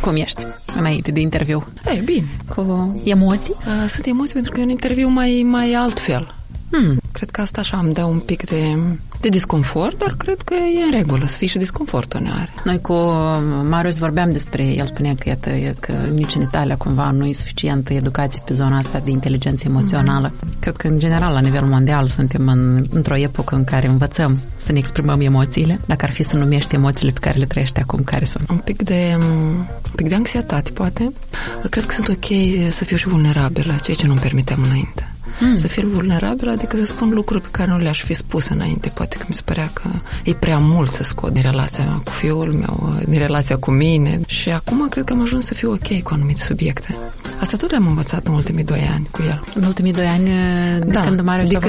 Cum ești înainte de interviu? Bine. Cu emoții? Sunt emoții pentru că e un interviu mai altfel. Cred că asta așa îmi dă un pic de disconfort, dar cred că e în regulă să fie și disconfort uneori. Noi cu Marius vorbeam despre, el spunea că nici în Italia cumva nu e suficientă educație pe zona asta de inteligență emoțională. Cred că în general la nivel mondial suntem într-o epocă în care învățăm să ne exprimăm emoțiile, dacă ar fi să numești emoțiile pe care le trăiești acum, care sunt? Un pic de anxietate, poate. Cred că sunt ok să fiu și vulnerabilă, ceea ce nu-mi permiteam înainte. Să fiu vulnerabil, adică să spun lucruri pe care nu le-aș fi spus înainte. Poate că mi se părea că e prea mult să scot din relația cu fiul meu, din relația cu mine. Și acum cred că am ajuns să fiu ok cu anumite subiecte. Asta tot le-am învățat în ultimii 2 ani cu el. În ultimii 2 ani când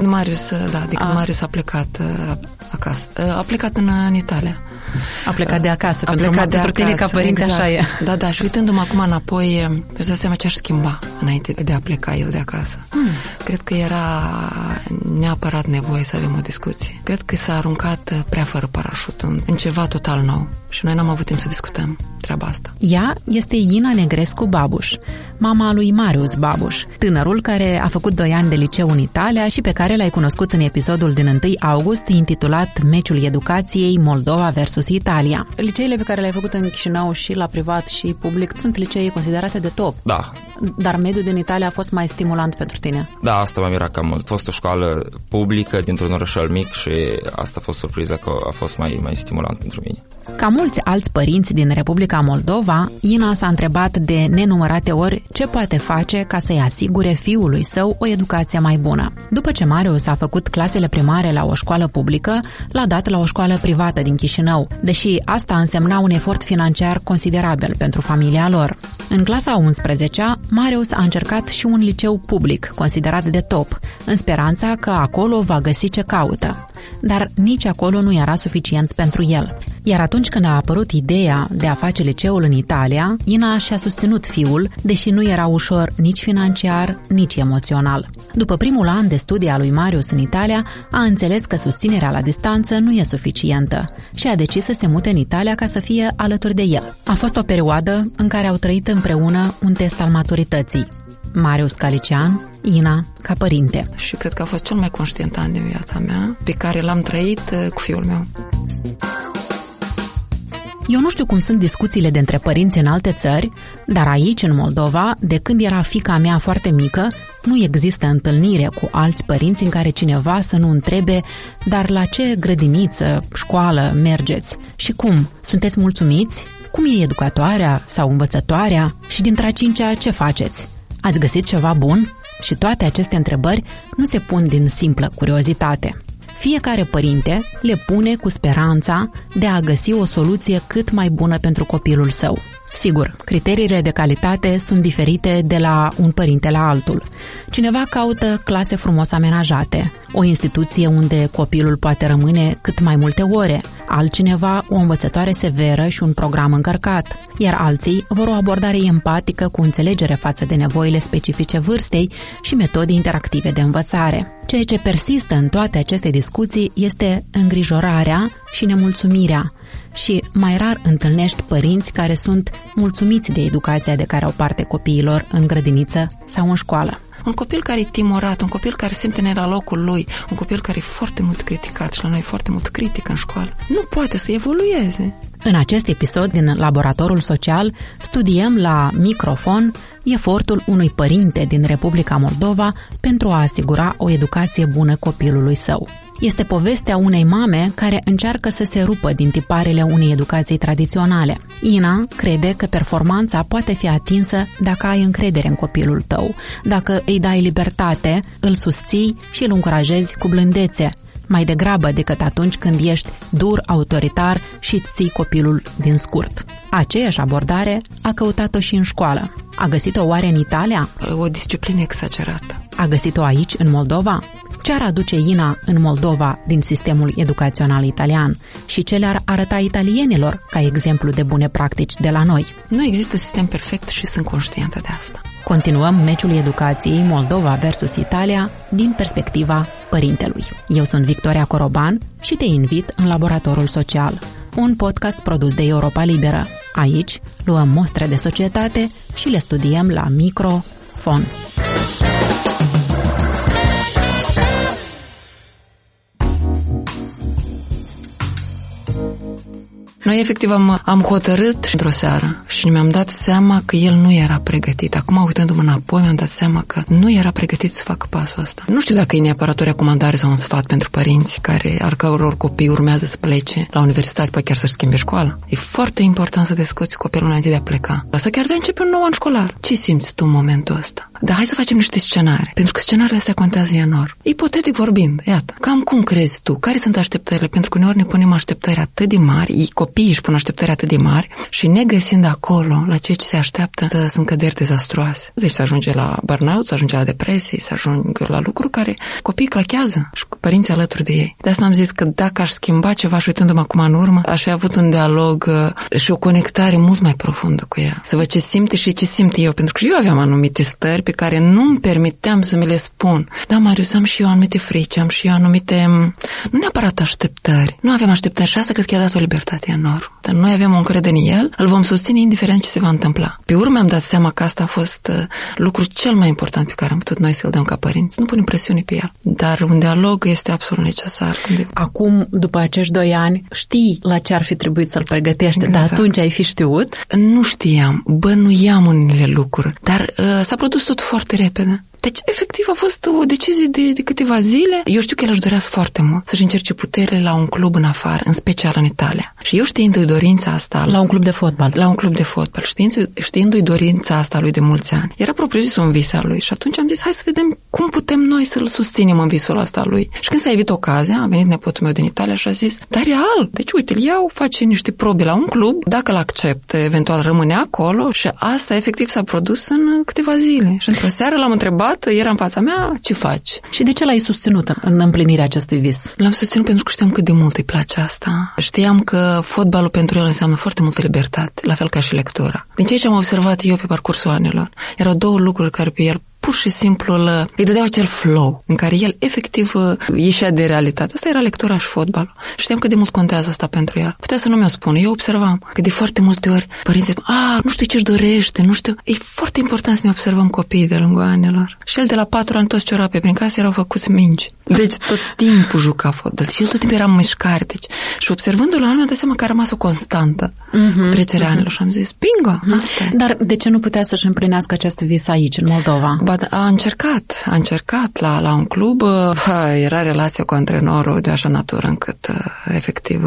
Marius a plecat acasă. A plecat în Italia. A plecat de acasă. Pentru tine ca părinte, exact. Așa e. Da, și uitându-mă acum înapoi, îți dai seama ce aș schimba înainte de a pleca el de acasă. Cred că era neapărat nevoie să avem o discuție. Cred că s-a aruncat prea fără parașut în ceva total nou și noi n-am avut timp să discutăm treaba asta. Ea este Ina Negrescu Babuș, mama lui Marius Babuș, tânărul care a făcut 2 ani de liceu în Italia și pe care l-ai cunoscut în episodul din 1 august intitulat Meciul educației Moldova versus Italia. Liceile pe care le-ai făcut în Chișinău și la privat și public sunt licee considerate de top. Da. Dar mediul din Italia a fost mai stimulant pentru tine? Da, asta m-a mirat cam mult. A fost o școală publică dintr-un orășel mic și asta a fost surpriză că a fost mai stimulant pentru mine. Ca mulți alți părinți din Republica Moldova, Ina s-a întrebat de nenumărate ori ce poate face ca să-i asigure fiului său o educație mai bună. După ce Marius a făcut clasele primare la o școală publică, l-a dat la o școală privată din Chișinău, deși asta însemna un efort financiar considerabil pentru familia lor. În clasa 11-a, Marius a încercat și un liceu public, considerat de top, în speranța că acolo va găsi ce caută. Dar nici acolo nu era suficient pentru el. Iar atunci când a apărut ideea de a face liceul în Italia, Ina și-a susținut fiul, deși nu era ușor nici financiar, nici emoțional. După primul an de studii a lui Marius în Italia, a înțeles că susținerea la distanță nu e suficientă și a decis să se mute în Italia ca să fie alături de el. A fost o perioadă în care au trăit împreună un test al maturității. Marius ca licean, Ina ca părinte. Și cred că a fost cel mai conștient an din viața mea, pe care l-am trăit cu fiul meu. Eu nu știu cum sunt discuțiile de între părinți în alte țări, dar aici, în Moldova, de când era fiica mea foarte mică, nu există întâlnire cu alți părinți în care cineva să nu întrebe, dar la ce grădiniță, școală mergeți? Și cum? Sunteți mulțumiți? Cum e educatoarea sau învățătoarea? Și dintre a 5-a ce faceți? Ați găsit ceva bun? Și toate aceste întrebări nu se pun din simplă curiozitate. Fiecare părinte le pune cu speranța de a găsi o soluție cât mai bună pentru copilul său. Sigur, criteriile de calitate sunt diferite de la un părinte la altul. Cineva caută clase frumos amenajate, o instituție unde copilul poate rămâne cât mai multe ore, altcineva o învățătoare severă și un program încărcat, iar alții vor o abordare empatică cu înțelegere față de nevoile specifice vârstei și metode interactive de învățare. Ceea ce persistă în toate aceste discuții este îngrijorarea și nemulțumirea. Și mai rar întâlnești părinți care sunt mulțumiți de educația de care au parte copiilor în grădiniță sau în școală. Un copil care e timorat, un copil care simte ne la locul lui, un copil care e foarte mult criticat și la noi foarte mult critică în școală, nu poate să evolueze. În acest episod din Laboratorul Social studiem la microfon efortul unui părinte din Republica Moldova pentru a asigura o educație bună copilului său. Este povestea unei mame care încearcă să se rupă din tiparele unei educații tradiționale. Ina crede că performanța poate fi atinsă dacă ai încredere în copilul tău, dacă îi dai libertate, îl susții și îl încurajezi cu blândețe, mai degrabă decât atunci când ești dur, autoritar și îți ții copilul din scurt. Aceeași abordare a căutat-o și în școală. A găsit-o oare în Italia? O disciplină exagerată. A găsit-o aici, în Moldova? Ce ar aduce Ina în Moldova din sistemul educațional italian și ce le-ar arăta italienilor ca exemplu de bune practici de la noi? Nu există sistem perfect și sunt conștientă de asta. Continuăm meciul educației Moldova versus Italia din perspectiva părintelui. Eu sunt Victoria Coroban și te invit în Laboratorul Social, un podcast produs de Europa Liberă. Aici luăm mostre de societate și le studiem la microfon. Noi efectiv am hotărât într-o seară și mi-am dat seama că el nu era pregătit. Acum, uitându-mă înapoi, mi-am dat seama că nu era pregătit să facă pasul ăsta. Nu știu dacă e neapărat o recomandare sau un sfat pentru părinți al căror copii urmează să plece la universitate, poate chiar să-și schimbe școala. E foarte important să discuți copilul înainte de a pleca. Sau chiar de a începe un nou an școlar. Ce simți tu în momentul ăsta? Dar hai să facem niște scenarii, pentru că scenariile astea contează enorm. Ipotetic vorbind, iată, cam cum crezi tu? Care sunt așteptările? Pentru că uneori ne punem așteptări atât de mari, copiii își pun așteptări atât de mari și negăsind acolo la ceea ce se așteaptă, sunt căderi dezastruoase. Deci se ajunge la burnout, se ajunge la depresie, se ajunge la lucruri care copiii clachează și părinții alături de ei. De asta am zis că dacă aș schimba ceva și uitându-mă acum în urmă, aș fi avut un dialog și o conectare mult mai profundă cu ea. Să văd ce simte și ce simt eu, pentru că eu aveam anumite stări pe care nu-mi permiteam să mi le spun. Da, Marius, am și eu anumite frici, am și eu anumite, nu neapărat așteptări. Nu aveam așteptări și asta cred că i-a dat o libertate enormă. Dar noi avem o încredere în el, îl vom susține indiferent ce se va întâmpla. Pe urmă am dat seama că asta a fost lucrul cel mai important pe care am putut noi să-l dăm ca părinți. Nu punem presiune pe el, dar un dialog este absolut necesar. Acum, după acești 2 ani, știi la ce ar fi trebuit să-l pregătești, exact. Dar atunci ai fi știut? Nu știam, bănuiam unele lucruri, dar s-a produs tot foarte repede. Deci, efectiv, a fost o decizie de câteva zile. Eu știu că el își dorea foarte mult să-și încerce puterile la un club în afară, în special în Italia. Și eu știindu-i dorința asta... La un club de fotbal. La un club de fotbal. Știindu-i dorința asta lui de mulți ani. Era propriu-zis un vis al lui și atunci am zis, hai să vedem cum putem noi să-l susținem în visul ăsta lui. Și când s-a evit ocazia, a venit nepotul meu din Italia și a zis, dar real, deci uite, îl iau, face niște probe la un club, dacă l-acceptă, eventual rămâne acolo și asta efectiv s-a produs în câteva zile. Și într-o seară l-am întrebat, era în fața mea, ce faci? Și de ce l-ai susținut în împlinirea acestui vis? L-am susținut pentru că știam cât de mult îi place asta. Știam că fotbalul pentru el înseamnă foarte multă libertate, la fel ca și lectura. Din ceea ce am observat eu pe parcursul anilor, erau 2 lucruri care pe el pur și simplu îi dădeau acel flow în care el efectiv ieșea de realitate. Asta era lectura și fotbalul. Știam cât de mult contează asta pentru el. Putea să nu mi-o spună. Eu observam că de foarte multe ori părinții spun, nu știu ce-și dorește, nu știu. E foarte important să ne observăm copiii de lungul anilor. Și el de la 4 ani toți ciorape prin casă erau făcuți mingi. Deci tot timpul juca fotbal. Deci el tot timpul era în mișcare. Deci, și observându-l mi-am dat seama că a rămas o constantă cu trecerea anilor și am zis, bingo, asta e. Dar de ce nu putea să-și împlinească acest vis aici, în Moldova? A încercat la un club, era relația cu antrenorul de așa natură încât efectiv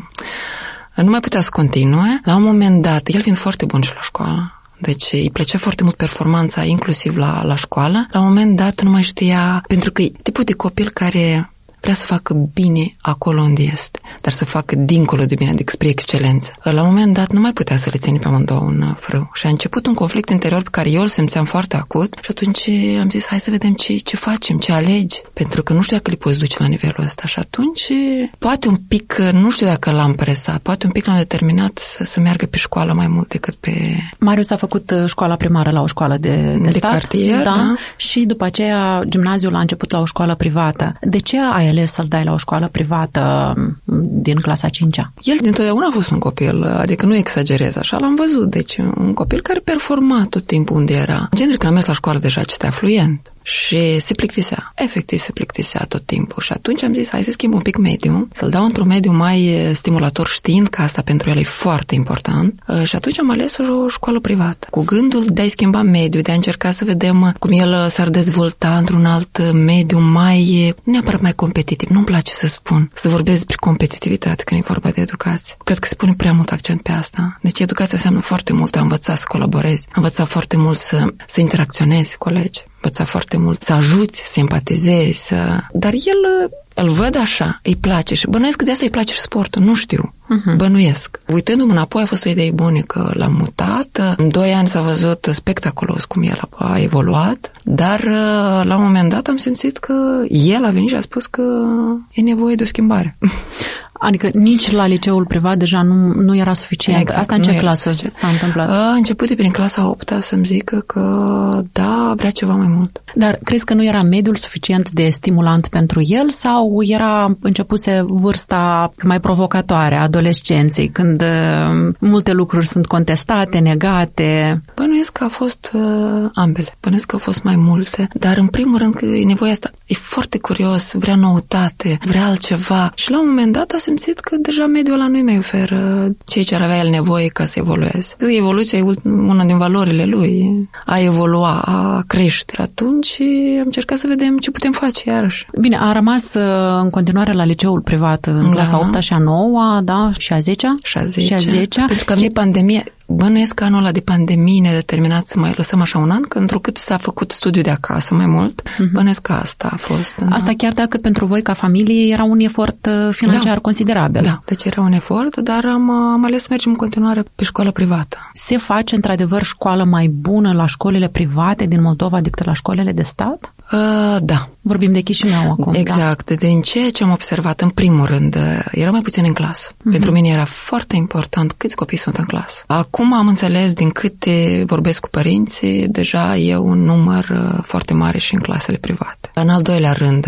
nu mai putea să continue. La un moment dat, el fiind foarte bun și la școală, deci îi plăcea foarte mult performanța, inclusiv la școală, la un moment dat nu mai știa, pentru că e tipul de copil care vrea să facă bine acolo unde este, dar să facă dincolo de bine, adică spre excelență. La un moment dat nu mai putea să le ține pe amândouă în frâu și a început un conflict interior pe care eu îl simțeam foarte acut și atunci am zis, hai să vedem ce facem, ce alegi, pentru că nu știu dacă le poți duce la nivelul ăsta și atunci poate un pic, nu știu dacă l-am presat, poate un pic l-am determinat să meargă pe școală mai mult decât pe... Marius a făcut școala primară la o școală de stat, cartier, da? Și după aceea gimnaziul a început la o școală privată. De ce ai ales să-l dai la o școală privată din clasa 5-a? El dintotdeauna a fost un copil, adică nu exagerez, așa l-am văzut, deci un copil care performa tot timpul unde era. În genere, când am mers la școală deja citea fluent. Și se plictisea, efectiv se plictisea tot timpul. Și atunci am zis, hai să schimb un pic mediu, să-l dau într-un mediu mai stimulator, știind că asta pentru el e foarte important. Și atunci am ales o școală privată, cu gândul de a-i schimba mediu, de a încerca să vedem cum el s-ar dezvolta într-un alt mediu mai, neapărat mai competitiv. Nu-mi place să spun, să vorbesc despre competitivitate când e vorba de educație. Cred că se pune prea mult accent pe asta. Deci educația înseamnă foarte mult a învăța să colaborezi, a învăța foarte mult să interacționezi cu colegi, învăța foarte mult să ajuți, să empatizezi, dar el Îl văd așa, îi place și bănuiesc că de asta îi place și sportul, nu știu. Bănuiesc. Uitându-mă înapoi, a fost o idee bună că l-am mutat. În 2 ani s-a văzut spectaculos cum el a evoluat, dar la un moment dat am simțit că el a venit și a spus că e nevoie de o schimbare. Adică nici la liceul privat deja nu era suficient. Exact, asta în ce clasă s-a întâmplat? A început prin clasa 8-a să-mi zică că da, vrea ceva mai mult. Dar crezi că nu era mediul suficient de stimulant pentru el sau începuse vârsta mai provocatoare a adolescenței, când multe lucruri sunt contestate, negate? Bănuiesc că a fost ambele. Bănuiesc că au fost mai multe, dar în primul rând că e nevoia asta. E foarte curios, vrea noutate, vrea altceva și la un moment dat a simțit că deja mediul ăla nu-i mai oferă ceea ce ar avea el nevoie ca să evolueze. Evoluția e una din valorile lui, a evolua, a crește. Atunci am încercat să vedem ce putem face iarăși. Bine, a rămas în continuare la liceul privat, în clasa 8-a și a 9-a, da? Și a 10-a? Și a 10-a. Pentru că a venit pandemia. Bănuiesc că anul ăla de pandemie ne-a determinat să mai lăsăm așa un an, că întrucât s-a făcut studiu de acasă mai mult, bănuiesc că asta a fost. Asta chiar dacă pentru voi, ca familie, era un efort financiar considerabil. Da, deci era un efort, dar am ales să mergem în continuare pe școală privată. Se face într-adevăr școală mai bună la școlile private din Moldova decât la școlile de stat? Da. Vorbim de Chișinău acum. Exact. Da. Din ceea ce am observat, în primul rând, era mai puțin în clasă. Pentru mine era foarte important câți copii sunt în clasă. Acum am înțeles, din câte vorbesc cu părinții, deja e un număr foarte mare și în clasele private. În al doilea rând,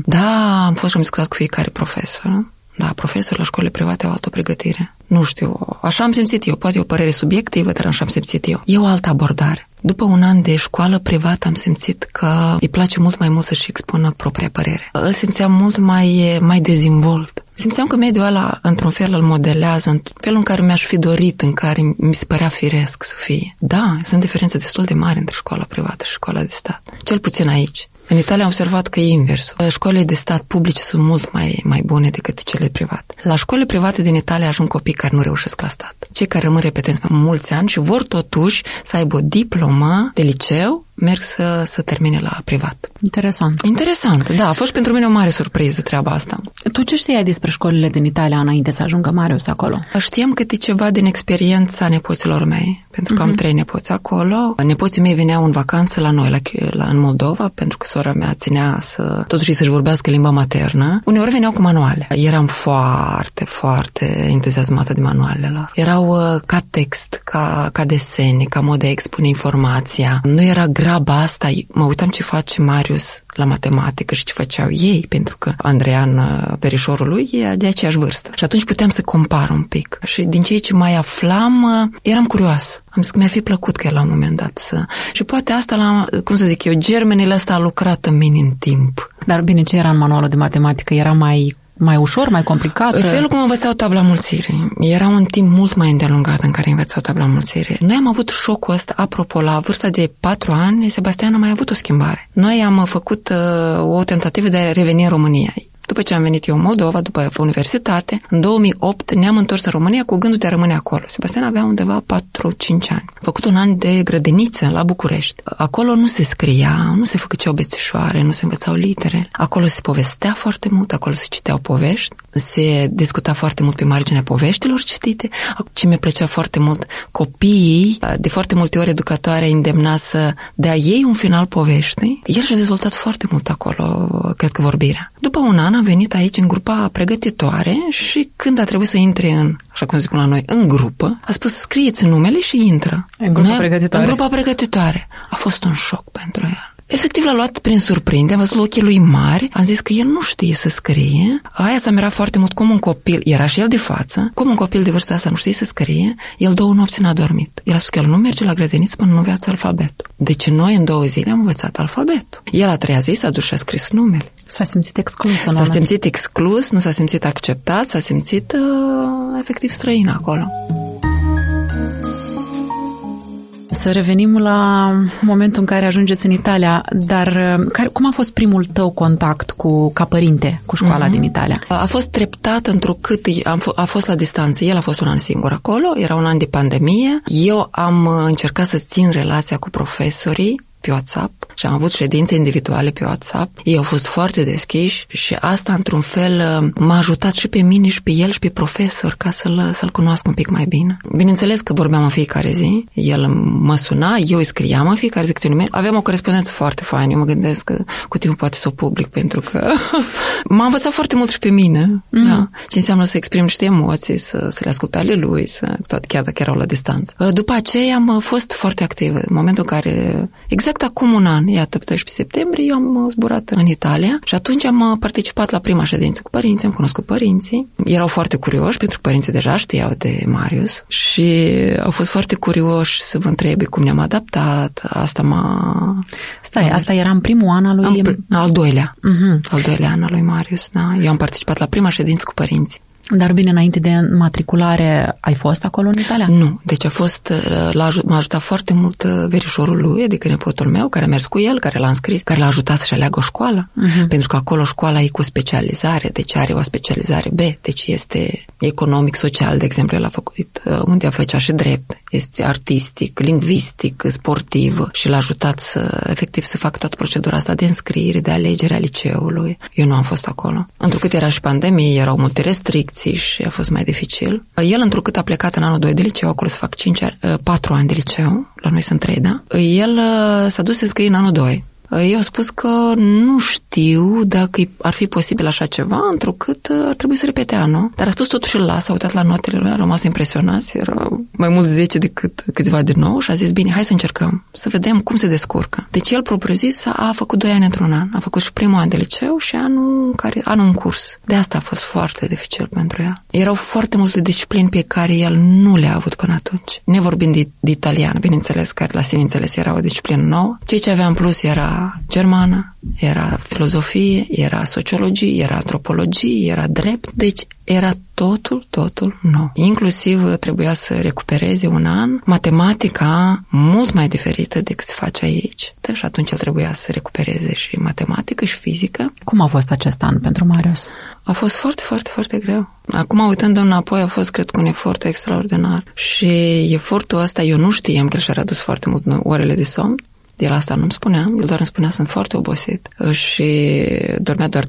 da, am fost și am discutat cu fiecare profesor. Da, profesorii la școlile private au altă pregătire. Nu știu, așa am simțit eu. Poate e o părere subiectivă, dar așa am simțit eu. E o altă abordare. După un an de școală privată am simțit că îi place mult mai mult să-și expună propria părere. Îl simțeam mult mai dezvolt. Simțeam că mediul ăla, într-un fel, îl modelează, în felul în care mi-aș fi dorit, în care mi se părea firesc să fie. Da, sunt diferențe destul de mari între școala privată și școala de stat. Cel puțin aici. În Italia am observat că e inversul. Școlile de stat publice sunt mult mai bune decât cele private. La școlile private din Italia ajung copii care nu reușesc la stat. Cei care rămân repetenți mai mulți ani și vor totuși să aibă o diplomă de liceu, merg să termine la privat. Interesant, da. A fost pentru mine o mare surpriză treaba asta. Tu ce știai despre școlile din Italia înainte să ajungă Marius acolo? Știam câte ceva din experiența nepoților mei, pentru că am 3 nepoți acolo. Nepoții mei veneau în vacanță la noi, în Moldova, pentru că sora mea ținea totuși să-și vorbească limba maternă. Uneori veneau cu manuale. Eram foarte, foarte entuziasmată de manualele lor. Erau ca text, ca desene, ca mod de a expune informația. Nu era graba asta. Mă uitam ce face Marius la matematică și ce făceau ei, pentru că Andreian, verișorul lui, e de aceeași vârstă. Și atunci puteam să compar un pic. Și din ceea ce mai aflam, eram curioasă. Am zis că mi-ar fi plăcut că la un moment dat să... Și poate asta, germenele ăsta a lucrat în mine în timp. Dar bine, ce era în manualul de matematică? Era mai ușor, mai complicat? Felul cum învățau tabla mulțirii. Era un timp mult mai îndelungat în care învățau tabla mulțirii. Noi am avut șocul ăsta, apropo, la vârsta de 4 ani, Sebastian a mai avut o schimbare. Noi am făcut o tentativă de a reveni în România. După ce am venit eu în Moldova, după universitate, în 2008 ne-am întors în România cu gândul de a rămâne acolo. Sebastian avea undeva 4-5 ani. A făcut un an de grădiniță la București. Acolo nu se scria, nu se făcăceau bețișoare, nu se învățau litere. Acolo se povestea foarte mult, acolo se citeau povești, se discuta foarte mult pe marginea poveștilor citite. Ce mi-a plăcea foarte mult, copiii, de foarte multe ori educatoarea îndemna să dea ei un final poveștii. El și-a dezvoltat foarte mult acolo, cred că vorbirea. După un an am venit aici în grupa pregătitoare și când a trebuit să intre așa cum zicem la noi, în grupă, a spus scrieți numele și intră. În grupa pregătitoare. În grupa pregătitoare. A fost un șoc pentru el. Efectiv l-a luat prin surprindere, am văzut ochii lui mari, am zis că el nu știe să scrie. Aia s-a mirat foarte mult cum un copil, era și el de față, cum un copil de vârsta asta nu știe să scrie, el 2 nopți n-a dormit. El a spus că el nu merge la grădiniță până nu înveață alfabetul. Deci noi în 2 zile am învățat alfabetul. El a 3-a zi s-a dus și a scris numele. S-a simțit exclus. S-a simțit exclus, nu s-a simțit acceptat, s-a simțit efectiv străin acolo. Să revenim la momentul în care ajungeți în Italia, dar cum a fost primul tău contact ca părinte cu școala din Italia? A fost treptat întrucât a fost la distanță. El a fost un an singur acolo, era un an de pandemie. Eu am încercat să țin relația cu profesorii pe WhatsApp și am avut ședințe individuale pe WhatsApp. Ei au fost foarte deschiși și asta, într-un fel, m-a ajutat și pe mine și pe el și pe profesor ca să-l cunoască un pic mai bine. Bineînțeles că vorbeam în fiecare zi, el mă suna, eu îi scriam în fiecare zi câte un e-mail. Aveam o corespondență foarte faină. Eu mă gândesc că cu timpul poate să o public, pentru că m-a învățat foarte mult și pe mine. Da? Ce înseamnă să exprim niște emoții, să le ascult pe ale lui, chiar dacă erau la distanță. După aceea am fost foarte activă. În momentul în care, exact acum un an, iată, pe 12 septembrie, eu am zburat în Italia și atunci am participat la prima ședință cu părinții, am cunoscut părinții. Erau foarte curioși, pentru că părinții deja știau de Marius și au fost foarte curioși să vă întrebe cum ne-am adaptat. Asta era în primul an al lui... Al doilea. Al doilea an al lui Marius, da. Eu am participat la prima ședință cu părinții. Dar bine, înainte de matriculare, ai fost acolo în Italia? Nu, deci m-a ajutat foarte mult verișorul lui, adică nepotul meu, care a mers cu el, care l-a înscris, care l-a ajutat să-și aleagă o școală, pentru că acolo școala e cu specializare, deci are o specializare B, deci este economic, social, de exemplu, el a făcut, unde a făcea și drept, este artistic, lingvistic, sportiv și l-a ajutat efectiv să facă toată procedura asta de înscriere, de alegere a liceului. Eu nu am fost acolo. Întrucât era și pandemie, erau multe restricții și a fost mai dificil. El, întrucât a plecat în anul 2 de liceu, acolo să fac 4 ani de liceu, la noi sunt 3, da? El s-a dus să înscrie în anul 2. Eu au spus că nu știu dacă ar fi posibil așa ceva, întrucât ar trebui să repete anul. Dar a spus totuși s-a uitat la notele lui, a rămas impresionați, erau mai mult 10 decât câțiva de nou și a zis, bine, hai să încercăm, să vedem cum se descurcă. Deci el, propriu-zis, a făcut 2 ani într-un an. A făcut și primul an de liceu și anul în curs. De asta a fost foarte dificil pentru el. Erau foarte multe discipline pe care el nu le-a avut până atunci. Nevorbind de italiană, bineînțeles, care la sine înțeles era o disciplină nouă. Ce avea în plus era germană, era filozofie, era sociologie, era antropologie, era drept, deci era totul nou. Inclusiv trebuia să recupereze un an matematica mult mai diferită decât se face aici. Și atunci el trebuia să recupereze și matematică și fizică. Cum a fost acest an pentru Marius? A fost foarte, foarte, foarte greu. Acum, uitând înapoi, a fost, cred că, un efort extraordinar. Și efortul ăsta, eu nu știam că și-a redus foarte mult orele de somn. El asta nu-mi spunea, el doar îmi spunea, sunt foarte obosit. Și dormea doar 3-4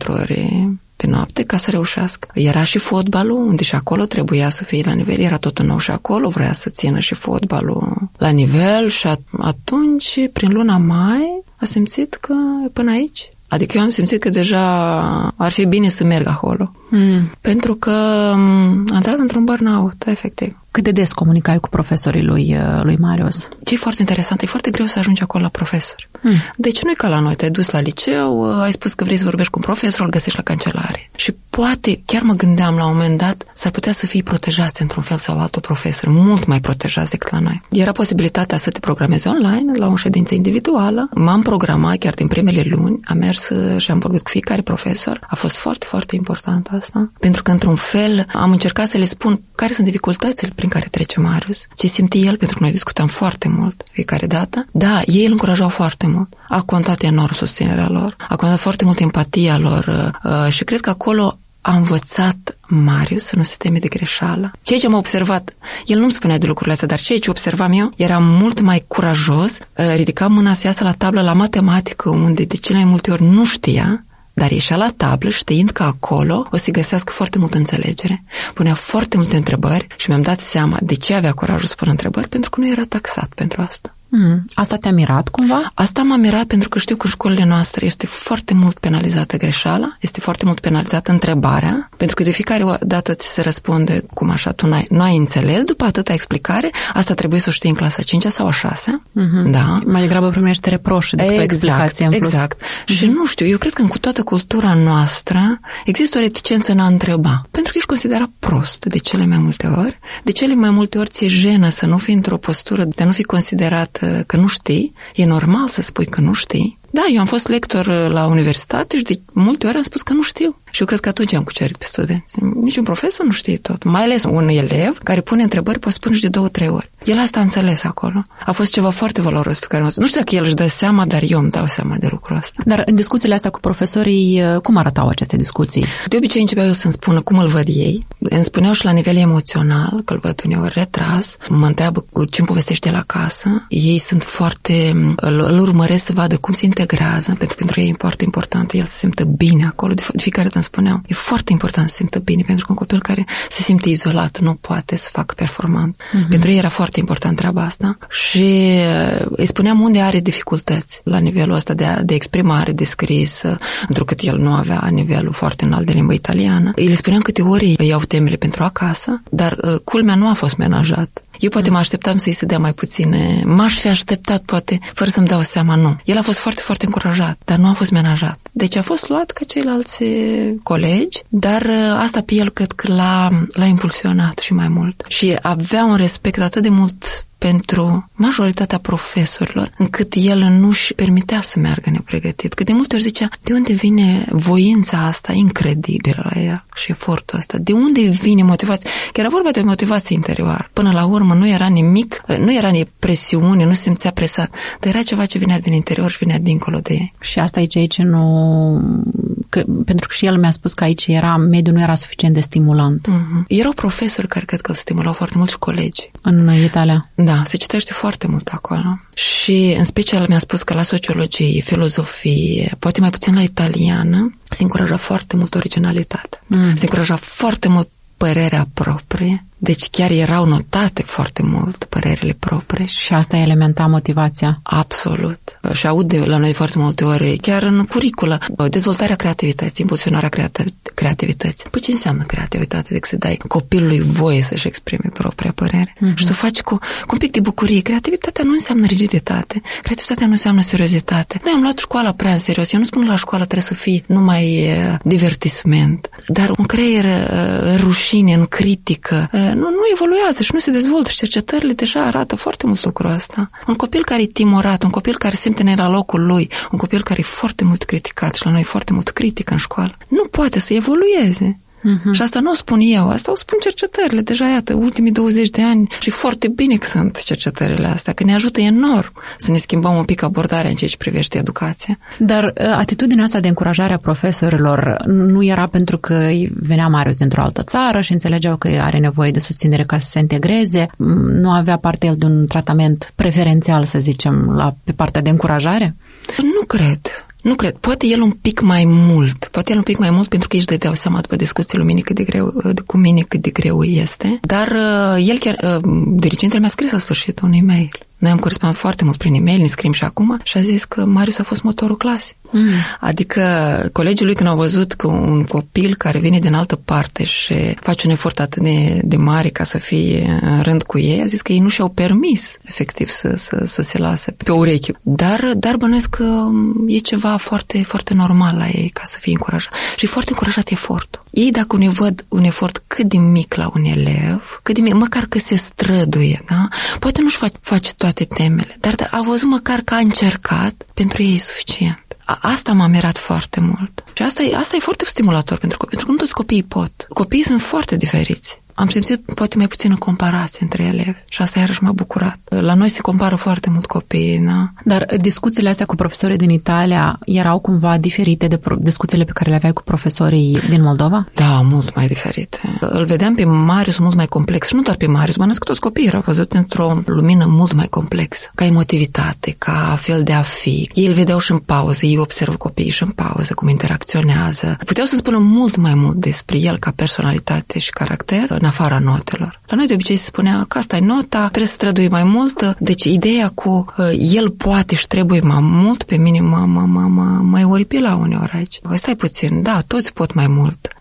ore pe noapte ca să reușească. Era și fotbalul, unde și acolo trebuia să fie la nivel, era totul nou și acolo, vrea să țină și fotbalul la nivel și atunci, prin luna mai, a simțit că până aici. Adică eu am simțit că deja ar fi bine să merg acolo. Pentru că am intrat într-un burnout, efectiv. Cât de des comunicai cu profesorii lui Marius? Ce e foarte interesant, e foarte greu să ajungi acolo la profesori. Deci nu e ca la noi, te-ai dus la liceu, ai spus că vrei să vorbești cu un profesor, îl găsești la cancelare. Și poate, chiar mă gândeam la un moment dat, s-ar putea să fii protejați într-un fel sau altul profesori, mult mai protejați decât la noi. Era posibilitatea să te programezi online, la o ședință individuală. M-am programat chiar din primele luni, am mers și am vorbit cu fiecare profesor. A fost foarte, foarte important asta, pentru că într-un fel am încercat să le spun care sunt dificultățile prin care trece Marius, ce simte el, pentru că noi discutam foarte mult fiecare dată. Da, ei îl încurajau foarte mult. A contat enorm susținerea lor, a contat foarte mult empatia lor și cred că acolo a învățat Marius să nu se teme de greșeală. Ceea ce am observat, el nu-mi spunea de lucrurile astea, dar ceea ce observam eu, era mult mai curajos, ridica mâna să iasă la tablă la matematică, unde de cele mai multe ori nu știa, dar ieșea la tablă știind că acolo o să găsească foarte multă înțelegere. Punea foarte multe întrebări și mi-am dat seama de ce avea curajul să pună întrebări, pentru că nu era taxat pentru asta. Asta te-a mirat cumva? Asta m-a mirat pentru că știu că în școlile noastre este foarte mult penalizată greșeala, este foarte mult penalizată întrebarea, pentru că de fiecare dată ți se răspunde cum așa, tu nu ai înțeles, după atâta explicare, asta trebuie să o știi în clasa 5 sau a 6. Da. Mai degrabă primești reproșuri decât o explicație în plus. Exact. Și nu știu, eu cred că în toată cultura noastră există o reticență în a întreba, pentru că ești considerat prost de cele mai multe ori. De cele mai multe ori ți-e jenă să nu fii într-o postură de a nu fi considerat că nu știi. E normal să spui că nu știi, Da, eu am fost lector la universitate și de multe ori am spus că nu știu. Și eu cred că atunci am cucerit pe studenți. Niciun profesor nu știe tot. Mai ales un elev care pune întrebări, poate spune și de 2-3 ori. El asta a înțeles acolo. A fost ceva foarte valoros pe care nu știu dacă el își dă seama, dar eu îmi dau seama de lucrul ăsta. Dar în discuțiile astea cu profesorii, cum arătau aceste discuții? De obicei începeau să-mi spună cum îl văd ei. Îmi spuneau și la nivel emoțional, că îl văd uneori retras. Mă întreabă ce îmi povestește la casă. Ei sunt foarte... Îl urmăresc să vadă cum se integrează, pentru ei e foarte important el să se simtă bine acolo. De fiecare dată îmi spuneau, e foarte important să se simtă bine, pentru că un copil care se simte izolat nu poate să facă performanță. Pentru ei era foarte important treaba asta și îi spuneam unde are dificultăți la nivelul ăsta de exprimare, de scris, întrucât el nu avea nivelul foarte înalt de limbă italiană. Îi le spuneam câte ori iau temele pentru acasă, dar culmea nu a fost menajat. Eu poate mă așteptam să-i se dea mai puține, m-aș fi așteptat poate, fără să-mi dau seama, nu. El a fost foarte, foarte încurajat, dar nu a fost menajat. Deci a fost luat ca ceilalți colegi, dar asta pe el cred că l-a impulsionat și mai mult. Și avea un respect atât de mult pentru majoritatea profesorilor, încât el nu-și permitea să meargă nepregătit. Că de multe ori zicea, de unde vine voința asta incredibilă la ea și efortul ăsta? De unde vine motivația? Că era vorba de o motivație interioară. Până la urmă nu era nimic, nu era presiune, nu se simțea presat, dar era ceva ce vinea din interior și vinea dincolo de ei. Și asta e ceea ce nu... pentru că și el mi-a spus că aici mediul nu era suficient de stimulant. Erau profesori care cred că îl stimulau foarte mult și colegi. În Italia? Da, se citește foarte mult acolo. Și în special mi-a spus că la sociologie, filozofie, poate mai puțin la italiană, se încuraja foarte mult originalitatea. Se încuraja foarte mult părerea proprie. Deci chiar erau notate foarte mult părerile proprii. Și asta elementa motivația. Absolut. Și aud la noi foarte multe ori, chiar în curiculă, dezvoltarea creativității, impulsionarea creativității. Păi ce înseamnă creativitate decât să dai copilului voie să-și exprime propria părere? Și să o faci cu un pic de bucurie. Creativitatea nu înseamnă rigiditate. Creativitatea nu înseamnă seriozitate. Noi am luat școala prea în serios. Eu nu spun că la școală trebuie să fie numai divertisment. Dar un creier în rușine, în critică, nu evoluează și nu se dezvoltă și cercetările deja arată foarte mult lucrul ăsta. Un copil care e timorat, un copil care simte ne la locul lui, un copil care e foarte mult criticat și la noi e foarte mult critică în școală, nu poate să evolueze. Și asta nu o spun eu, asta o spun cercetările. Deja, iată, ultimii 20 de ani și foarte bine că sunt cercetările astea, că ne ajută enorm să ne schimbăm un pic abordarea în ceea ce privește educația. Dar atitudinea asta de încurajare a profesorilor nu era pentru că venea Marius dintr-o altă țară și înțelegeau că are nevoie de susținere ca să se integreze? Nu avea parte el de un tratament preferențial, să zicem, pe partea de încurajare? Nu cred. Nu cred. Poate el un pic mai mult. Pentru că își dădeau seama după discuții cu mine cât de greu este. Dar el chiar, dirigintele mi-a scris la sfârșit un e-mail. Noi am corespondat foarte mult prin e-mail, ne scrim și acum, și a zis că Marius a fost motorul clasei. Adică colegii lui, când au văzut că un copil care vine din altă parte și face un efort atât de mare ca să fie în rând cu ei, a zis că ei nu și-au permis efectiv să se lase pe urechi. Dar bănuiesc că e ceva foarte, foarte normal la ei ca să fie încurajat. Și foarte încurajat efortul. Ei, dacă ne văd un efort cât de mic la un elev, cât de mic, măcar că se străduie, da? Poate nu-și face toate temele, dar a văzut măcar că a încercat, pentru ei e suficient. Asta m-a mirat foarte mult. Și asta e foarte stimulator pentru copii, pentru că nu toți copiii pot. Copiii sunt foarte diferiți. Am simțit poate mai puțină comparație între elevi și asta iarăși m-a bucurat. La noi se compară foarte mult copiii, da? Dar discuțiile astea cu profesorii din Italia erau cumva diferite de discuțiile pe care le aveai cu profesorii din Moldova? Da, mult mai diferite. Îl vedeam pe Marius mult mai complex și nu doar pe Marius, bănuiesc că toți copiii erau văzut într-o lumină mult mai complexă, ca emotivitate, ca fel de a fi. Ei îl vedeau și în pauză, ei observă copiii și în pauză, cum interacționează. Puteau să spună mult mai mult despre el ca personalitate și caracter în afara notelor. La noi de obicei se spunea că asta e nota, trebuie să strădui mai mult, deci ideea cu el poate și trebuie mai mult, pe mine mă oripila uneori aici. Stai puțin, da, toți pot mai mult,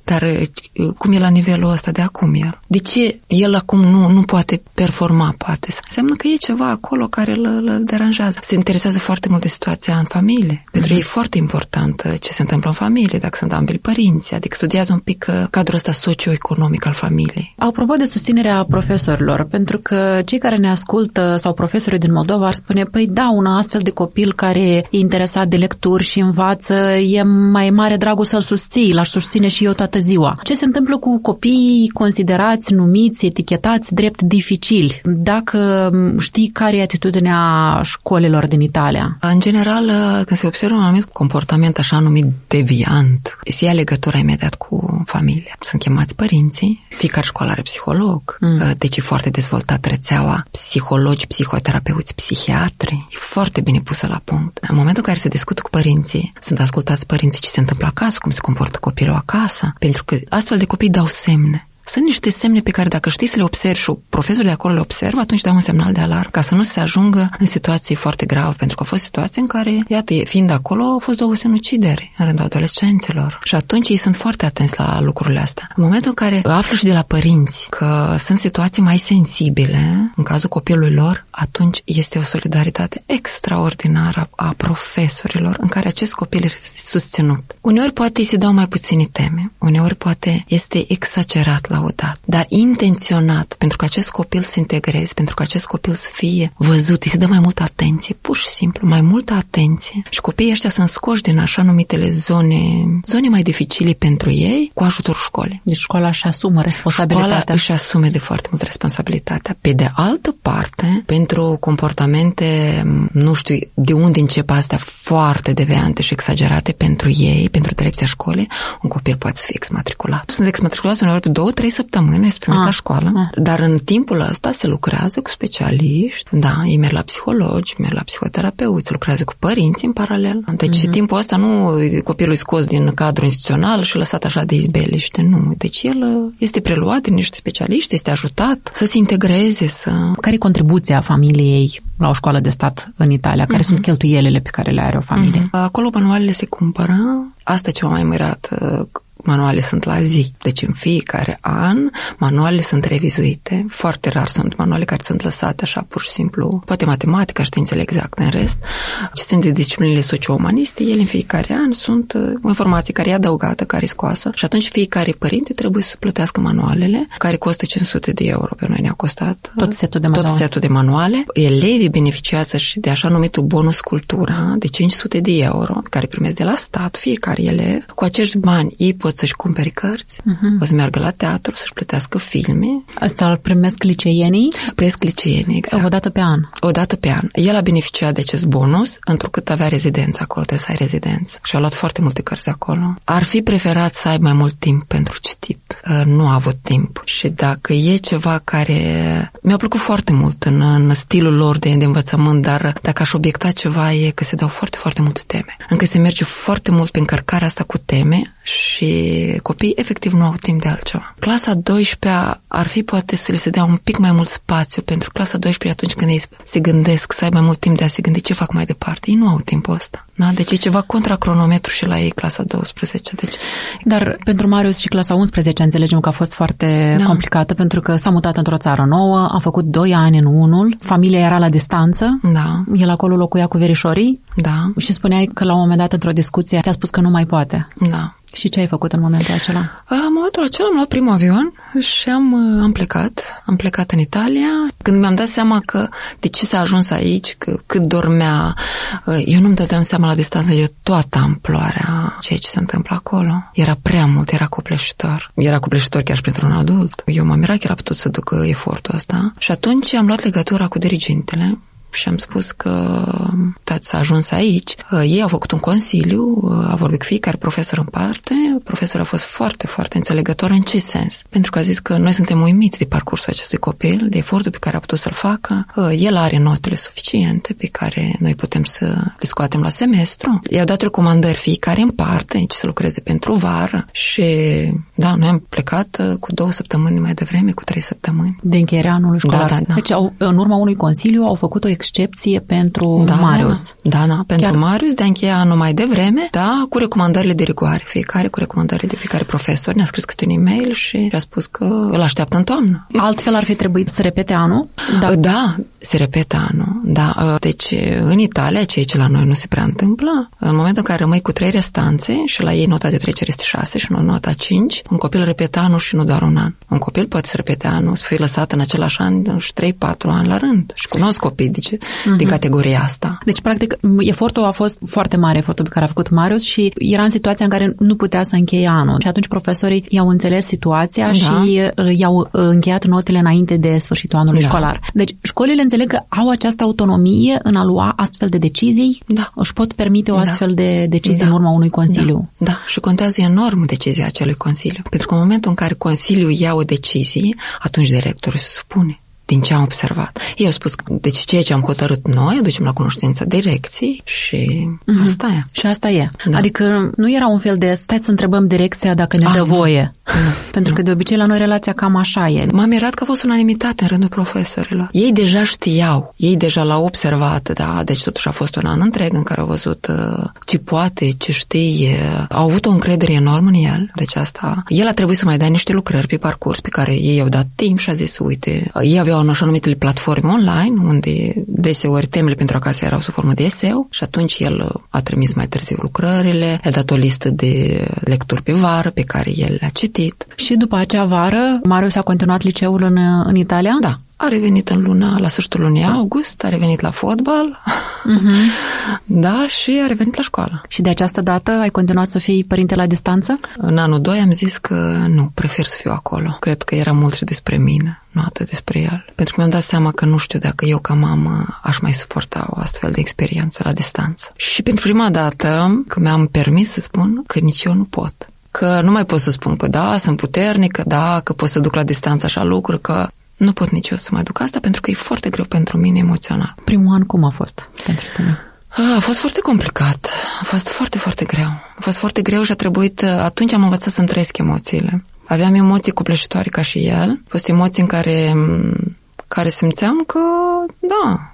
Dar cum e la nivelul ăsta de acum el? De ce el acum nu poate performa, poate? Înseamnă că e ceva acolo care îl deranjează. Se interesează foarte mult de situația în familie. Pentru ei e foarte important ce se întâmplă în familie, dacă sunt ambele părinți, adică studiază un pic cadrul ăsta socioeconomic al familiei. Apropo de susținerea profesorilor, pentru că cei care ne ascultă sau profesorii din Moldova ar spune, păi da, un astfel de copil care e interesat de lecturi și învață, e mai mare dragul să-l susții, l-aș susține și eu toată ziua. Ce se întâmplă cu copiii considerați, numiți, etichetați drept dificili? Dacă știi care e atitudinea școlilor din Italia? În general, când se observă un anumit comportament așa numit deviant, se ia legătura imediat cu familia. Sunt chemați părinții, fiecare școală are psiholog, deci e foarte dezvoltată rețeaua psihologi, psihoterapeuți, psihiatri, e foarte bine pusă la punct. În momentul în care se discută cu părinții, sunt ascultați părinții ce se întâmplă acasă, cum se comportă copilul acasă, pentru că astfel de copii dau semne. Sunt niște semne pe care dacă știi să le observi și profesorul de acolo le observă, atunci dau un semnal de alarmă, ca să nu se ajungă în situații foarte grave, pentru că au fost situații în care, iată, fiind acolo, au fost 2 sinucideri în rândul adolescenților. Și atunci ei sunt foarte atenți la lucrurile astea. În momentul în care află și de la părinți că sunt situații mai sensibile, în cazul copilului lor, atunci este o solidaritate extraordinară a profesorilor în care acest copil este susținut. Uneori poate îi se dau mai puține teme, uneori poate este exagerat laudat, dar intenționat, pentru că acest copil să integreze, pentru că acest copil să fie văzut, îi se dă mai multă atenție, pur și simplu, mai multă atenție și copiii ăștia sunt scoși din așa numitele zone mai dificile pentru ei cu ajutorul școlii. Deci școala își asumă responsabilitatea. Școala își asume de foarte mult responsabilitatea. Pe de altă parte, pentru comportamente, nu știu de unde încep astea foarte deviante și exagerate pentru ei, pentru direcția școlii, un copil poate să fie exmatriculat. Sunt exmatriculați uneori pe 2-3 săptămâni, este primit la școală, dar în timpul ăsta se lucrează cu specialiști, da, ei merg la psihologi, merg la psihoterapeuți, lucrează cu părinți în paralel. Deci timpul ăsta nu copilul e scos din cadrul instituțional și lăsat așa de izbeliște, nu. Deci el este preluat de niște specialiști, este ajutat să se integreze, să... Care e contribuția familiei la o școală de stat în Italia? Care sunt cheltuielile pe care le are o familie? Acolo manualele se cumpără. Asta ce m-a mai mirat, manuale sunt la zi. Deci în fiecare an manualele sunt revizuite. Foarte rar sunt manuale care sunt lăsate așa pur și simplu. Poate matematica, științele exacte în rest. Ce sunt de disciplinele socio-umaniste, ele în fiecare an sunt o informație care e adăugată, care e scoasă. Și atunci fiecare părinte trebuie să plătească manualele, care costă 500 de euro. Pe noi ne-a costat tot setul de manuale. Elevii beneficiază și de așa numitul bonus cultura de 500 de euro, care primesc de la stat fiecare elev. Cu acești bani ei pot să-și cumpere cărți, o să meargă la teatru, să-și plătească filme. Asta îl primesc liceienii? Primesc liceienii, exact. O dată pe an? O dată pe an. El a beneficiat de acest bonus, întrucât avea rezidență acolo, trebuie să ai rezidență. Și a luat foarte multe cărți acolo. Ar fi preferat să aibă mai mult timp pentru citit. Nu a avut timp. Și dacă e ceva care... Mi-a plăcut foarte mult în stilul lor de învățământ, dar dacă aș obiecta ceva e că se dau foarte, foarte multe teme. Încă se merge foarte mult pe încărcarea asta cu teme și copiii efectiv nu au timp de altceva. Clasa 12-a ar fi poate să le se dea un pic mai mult spațiu pentru clasa 12-a atunci când ei se gândesc, să aibă mai mult timp de a se gândi ce fac mai departe. Ei nu au timpul ăsta. Da? Deci e ceva contra cronometru și la ei clasa 12. Deci... Dar pentru Marius și clasa 11 înțelegem că a fost foarte complicată pentru că s-a mutat într-o țară nouă, a făcut 2 ani în unul, familia era la distanță, el acolo locuia cu verișorii și spuneai că la un moment dat într-o discuție ți-a spus că nu mai poate. Da. Și ce ai făcut în momentul acela? În momentul acela am luat primul avion și am plecat. Am plecat în Italia. Când mi-am dat seama că de ce s-a ajuns aici, că cât dormea, eu nu-mi dădeam seama la distanță de toată amploarea ceea ce se întâmplă acolo. Era prea mult, era copleșitor. Era copleșitor chiar și pentru un adult. Eu m-am mirat că el a putut să ducă efortul ăsta. Și atunci am luat legătura cu dirigintele și am spus că s-a ajuns aici. Ei au făcut un consiliu, a vorbit cu fiecare profesor în parte. Profesorul a fost foarte, foarte înțelegător. În ce sens? Pentru că a zis că noi suntem uimiți de parcursul acestui copil, de efortul pe care a putut să-l facă. El are notele suficiente pe care noi putem să le scoatem la semestru. I-au dat recomandări fiecare în parte, ce să lucreze pentru vară. Și da, noi am plecat cu 2 săptămâni mai devreme, cu 3 săptămâni. De încheierea anului școlar. Da. Deci în urma unui consiliu au făcut o excepție pentru Marius. Da, pentru Marius de a încheia anul mai devreme, da, cu recomandările de rigoare. Fiecare cu recomandările de fiecare profesor. Ne-a scris câte un e-mail și a spus că îl așteaptă în toamnă. Altfel ar fi trebuit să repete anul? Da, se repetă anul. Da. Deci, în Italia, ceea ce la noi nu se prea întâmplă, în momentul în care rămâi cu 3 restanțe și la ei nota de trecere este 6 și nota 5, un copil repete anul și nu doar un an. Un copil poate să repete anul, să fie lăsat în același an și 3-4 ani la rând. Și cunosc copii din categoria asta. Deci, practic, efortul a fost foarte mare, efortul pe care a făcut Marius și era în situația în care nu putea să încheie anul. Și atunci profesorii i-au înțeles situația și i-au încheiat notele înainte de sfârșitul anului școlar. Deci, școlile înțeleg că au această autonomie în a lua astfel de decizii? Își pot permite o astfel de decizie în urma unui consiliu? Da, și contează enorm decizia acelui consiliu. Pentru că în momentul în care consiliul ia o decizie, atunci directorul se supune. Din ce am observat. Eu am spus, deci ceea ce am hotărât noi, aducem la cunoștința direcției și asta e. Și asta e. Da. Adică nu era un fel de stai să întrebăm direcția dacă ne dă voie. Pentru că de obicei la noi relația cam așa e. M-a mirat că a fost unanimitate în rândul profesorilor. Ei deja știau, ei deja l-au observat, da, deci totuși a fost un an întreg în care au văzut ce poate, ce știe. Au avut o încredere enormă în el, deci asta. El a trebuit să mai dea niște lucrări pe parcurs pe care ei au dat timp și a zis, uite, ei aveau așa numitele platforme online, unde deseori temele pentru acasă erau sub formă de eseu și atunci el a trimis mai târziu lucrările, a dat o listă de lecturi pe vară pe care el le-a citit. Și după acea vară, Marius a continuat liceul în Italia? Da. A revenit la sfârșitul lunii august, a revenit la fotbal, da, și a revenit la școală. Și de această dată ai continuat să fii părinte la distanță? În anul 2 am zis că nu, prefer să fiu acolo. Cred că era mult și despre mine, nu atât despre el. Pentru că mi-am dat seama că nu știu dacă eu ca mamă aș mai suporta o astfel de experiență la distanță. Și pentru prima dată că mi-am permis să spun că nici eu nu pot. Că nu mai pot să spun că da, sunt puternică, da, că pot să duc la distanță așa lucruri, că nu pot nici eu să mai duc asta pentru că e foarte greu pentru mine emoțional. Primul an cum a fost pentru tine? A fost foarte complicat. A fost foarte, foarte greu. A fost foarte greu și a trebuit... Atunci am învățat să-mi trăiesc emoțiile. Aveam emoții copleșitoare ca și el. A fost emoții în care simțeam că, da...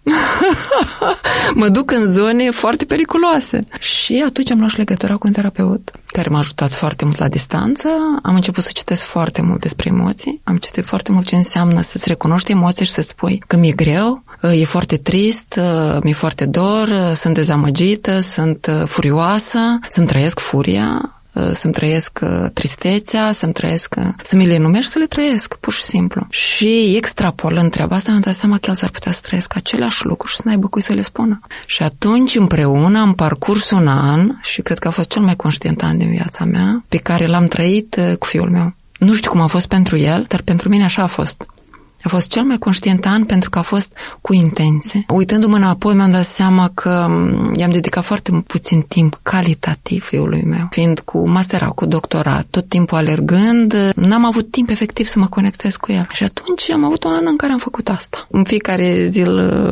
mă duc în zone foarte periculoase. Și atunci am luat legătura cu un terapeut care m-a ajutat foarte mult la distanță. Am început să citesc foarte mult despre emoții. Am citit foarte mult ce înseamnă să-ți recunoști emoții și să spui că mi-e greu, e foarte trist, mi-e foarte dor, sunt dezamăgită, sunt furioasă, să-mi trăiesc furia, să-mi trăiesc tristețea, să mi le numesc și să le trăiesc, pur și simplu. Și extrapolând treaba asta, mi-am dat seama că el s-ar putea să trăiesc aceleași lucruri și să n-aibă cui să le spună. Și atunci, împreună, am parcurs un an și cred că a fost cel mai conștient an din viața mea, pe care l-am trăit cu fiul meu. Nu știu cum a fost pentru el, dar pentru mine așa a fost. A fost cel mai conștient an pentru că a fost cu intenție. Uitându-mă înapoi, mi-am dat seama că i-am dedicat foarte puțin timp calitativ fiului meu. Fiind cu masterat, cu doctorat, tot timpul alergând, n-am avut timp efectiv să mă conectez cu el. Și atunci am avut un an în care am făcut asta. În fiecare zi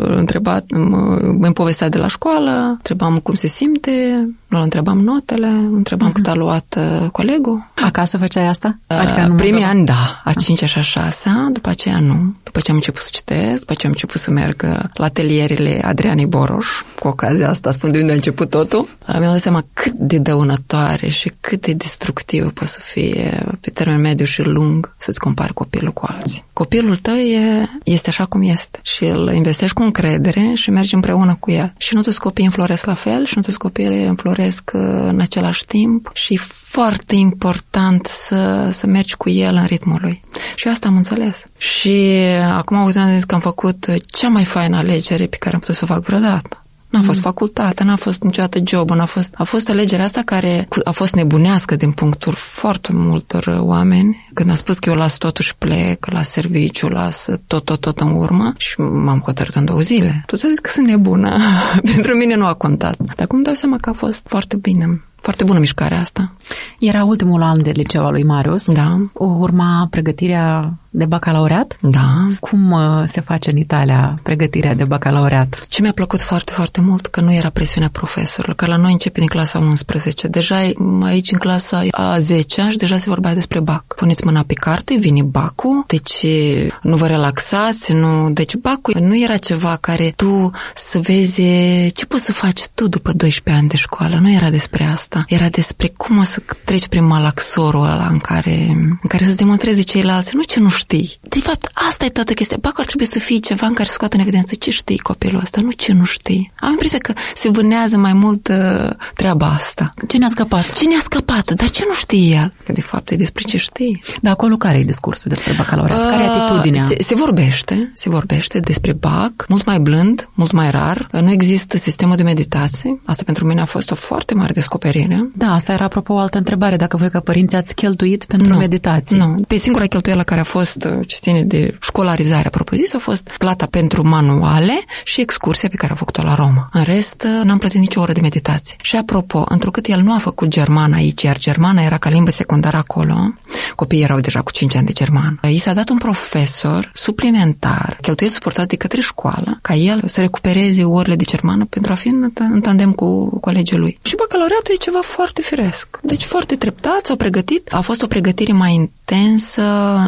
îmi povestea de la școală, întrebam cum se simte, îl întrebam notele, întrebam cât a luat colegul. Acasă făceai asta? Adică primii ani, da. A 5-a și a 6-a, după aceea nu. După ce am început să citesc, după ce am început să merg la atelierele Adrianei Boroș, cu ocazia asta, spun de unde a început totul, mi-am dat seama cât de dăunătoare și cât de destructiv poate să fie pe termen mediu și lung să-ți compari copilul cu alții. Copilul tău este așa cum este și îl investești cu încredere și mergi împreună cu el. Și nu toți copiii înfloresc la fel și nu toți copiii înfloresc în același timp și e foarte important să mergi cu el în ritmul lui. Și eu asta am înțeles. Și acum am zis că am făcut cea mai faină alegere pe care am putut să o fac vreodată. N-a fost facultate, n-a fost niciodată job, a fost alegerea asta care a fost nebunească din punctul foarte multor oameni. Când a spus că eu las totul și plec, las serviciu, las tot în urmă și m-am hotărât în 2 zile. Tu ți-a zis că sunt nebună. Pentru mine nu a contat. Dar acum îmi dau seama că a fost foarte bine. Foarte bună mișcarea asta. Era ultimul an de liceu al lui Marius. Da. Urma pregătirea de bacalaureat? Da. Cum se face în Italia pregătirea de bacalaureat? Ce mi-a plăcut foarte, foarte mult, că nu era presiunea profesorilor, că la noi începe din clasa 11. Deja aici în clasa a 10-a și deja se vorbea despre bac. Puneți mâna pe carte, vine bacul, deci nu vă relaxați, nu... Deci bacul nu era ceva care tu să vezi ce poți să faci tu după 12 ani de școală. Nu era despre asta. Era despre cum o să treci prin malaxorul ăla în care să-ți demonstreze ceilalți. Nu ce nu știi. De fapt, asta e toată chestia. Bacul ar trebui să fie ceva în care să scoată în evidență ce știi copilul ăsta, nu ce nu știi. Am impresia că se vânează mai mult treaba asta. Ce ne-a scăpat? Ce ne-a scăpat? Dar ce nu știe el? Că de fapt e despre ce știi. Dar acolo care e discursul despre bacalaureat? Care e atitudinea? Se vorbește despre bac, mult mai blând, mult mai rar. Nu există sistemul de meditație. Asta pentru mine a fost o foarte mare descoperire. Da, asta era apropo o altă întrebare. Dacă voi ca părinți ați cheltuit pentru meditație? Nu. Pe singura cheltuială care a fost ce ține de școlarizare propriu-zis a fost plata pentru manuale și excursia pe care a făcut-o la Roma. În rest, n-am plătit nicio oră de meditație. Și apropo, întrucât el nu a făcut germană aici, iar germana era ca limbă secundară acolo, copiii erau deja cu 5 ani de germană. I s-a dat un profesor suplimentar, cheltuiel suportat de către școală, ca el să recupereze orele de germană pentru a fi în tandem cu colegii lui. Și bacalaureatul e ceva foarte firesc. Deci foarte treptat s-au pregătit. A fost o pregătire mai intensă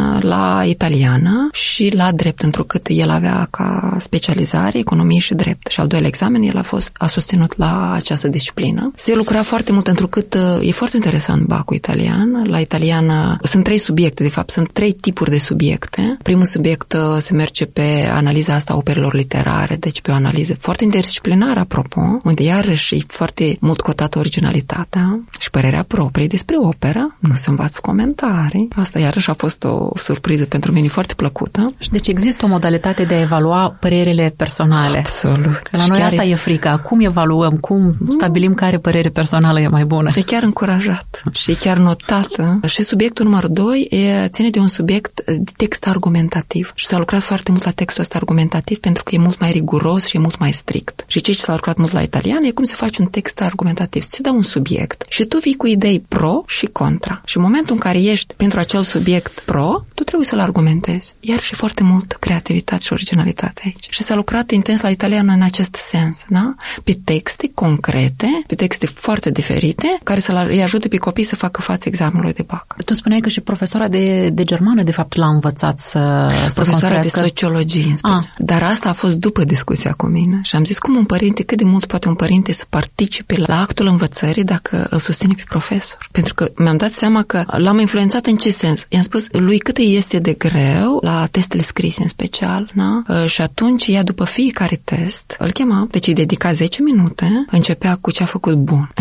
la italiană și la drept, întrucât el avea ca specializare economie și drept. Și al doilea examen el a susținut la această disciplină. Se lucra foarte mult, întrucât e foarte interesant bacul italian. La italiană sunt 3 subiecte, de fapt, sunt 3 tipuri de subiecte. Primul subiect se merge pe analiza asta a operelor literare, deci pe o analiză foarte interdisciplinară, apropo, unde iarăși e foarte mult cotată originalitatea și părerea proprie despre operă. Nu se învață comentarii. Asta iarăși a fost o surpriză pentru mine foarte plăcută. Deci există o modalitate de a evalua părerile personale. Absolut. Că la noi asta e frica. Cum evaluăm? Cum stabilim care părere personală e mai bună? E chiar încurajat și e chiar notată. Și subiectul numărul 2 ține de un subiect de text argumentativ. Și s-a lucrat foarte mult la textul ăsta argumentativ pentru că e mult mai riguros și e mult mai strict. Și ce s-a lucrat mult la italian e cum se face un text argumentativ. Se dă un subiect și tu vii cu idei pro și contra. Și în momentul în care ești pentru acel subiect pro, tu trebuie să-l argumentezi. Iar și foarte mult creativitate și originalitate aici. Și s-a lucrat intens la italian în acest sens, da? Pe texte concrete, pe texte foarte diferite, care îi ajută pe copii să facă față examenului de bac. Tu spuneai că și profesora de germană, de fapt, l-a învățat să profesora de sociologie, în special. Dar asta a fost după discuția cu mine. Și am zis cum un părinte, cât de mult poate un părinte să participe la actul învățării dacă îl susține pe profesor. Pentru că mi-am dat seama că l-am influențat în ce sens? I-am spus lui cât îi este de greu la testele scrise în special, da? Și atunci ea după fiecare test îl chema, deci îi dedica 10 minute, începea cu ce a făcut bun.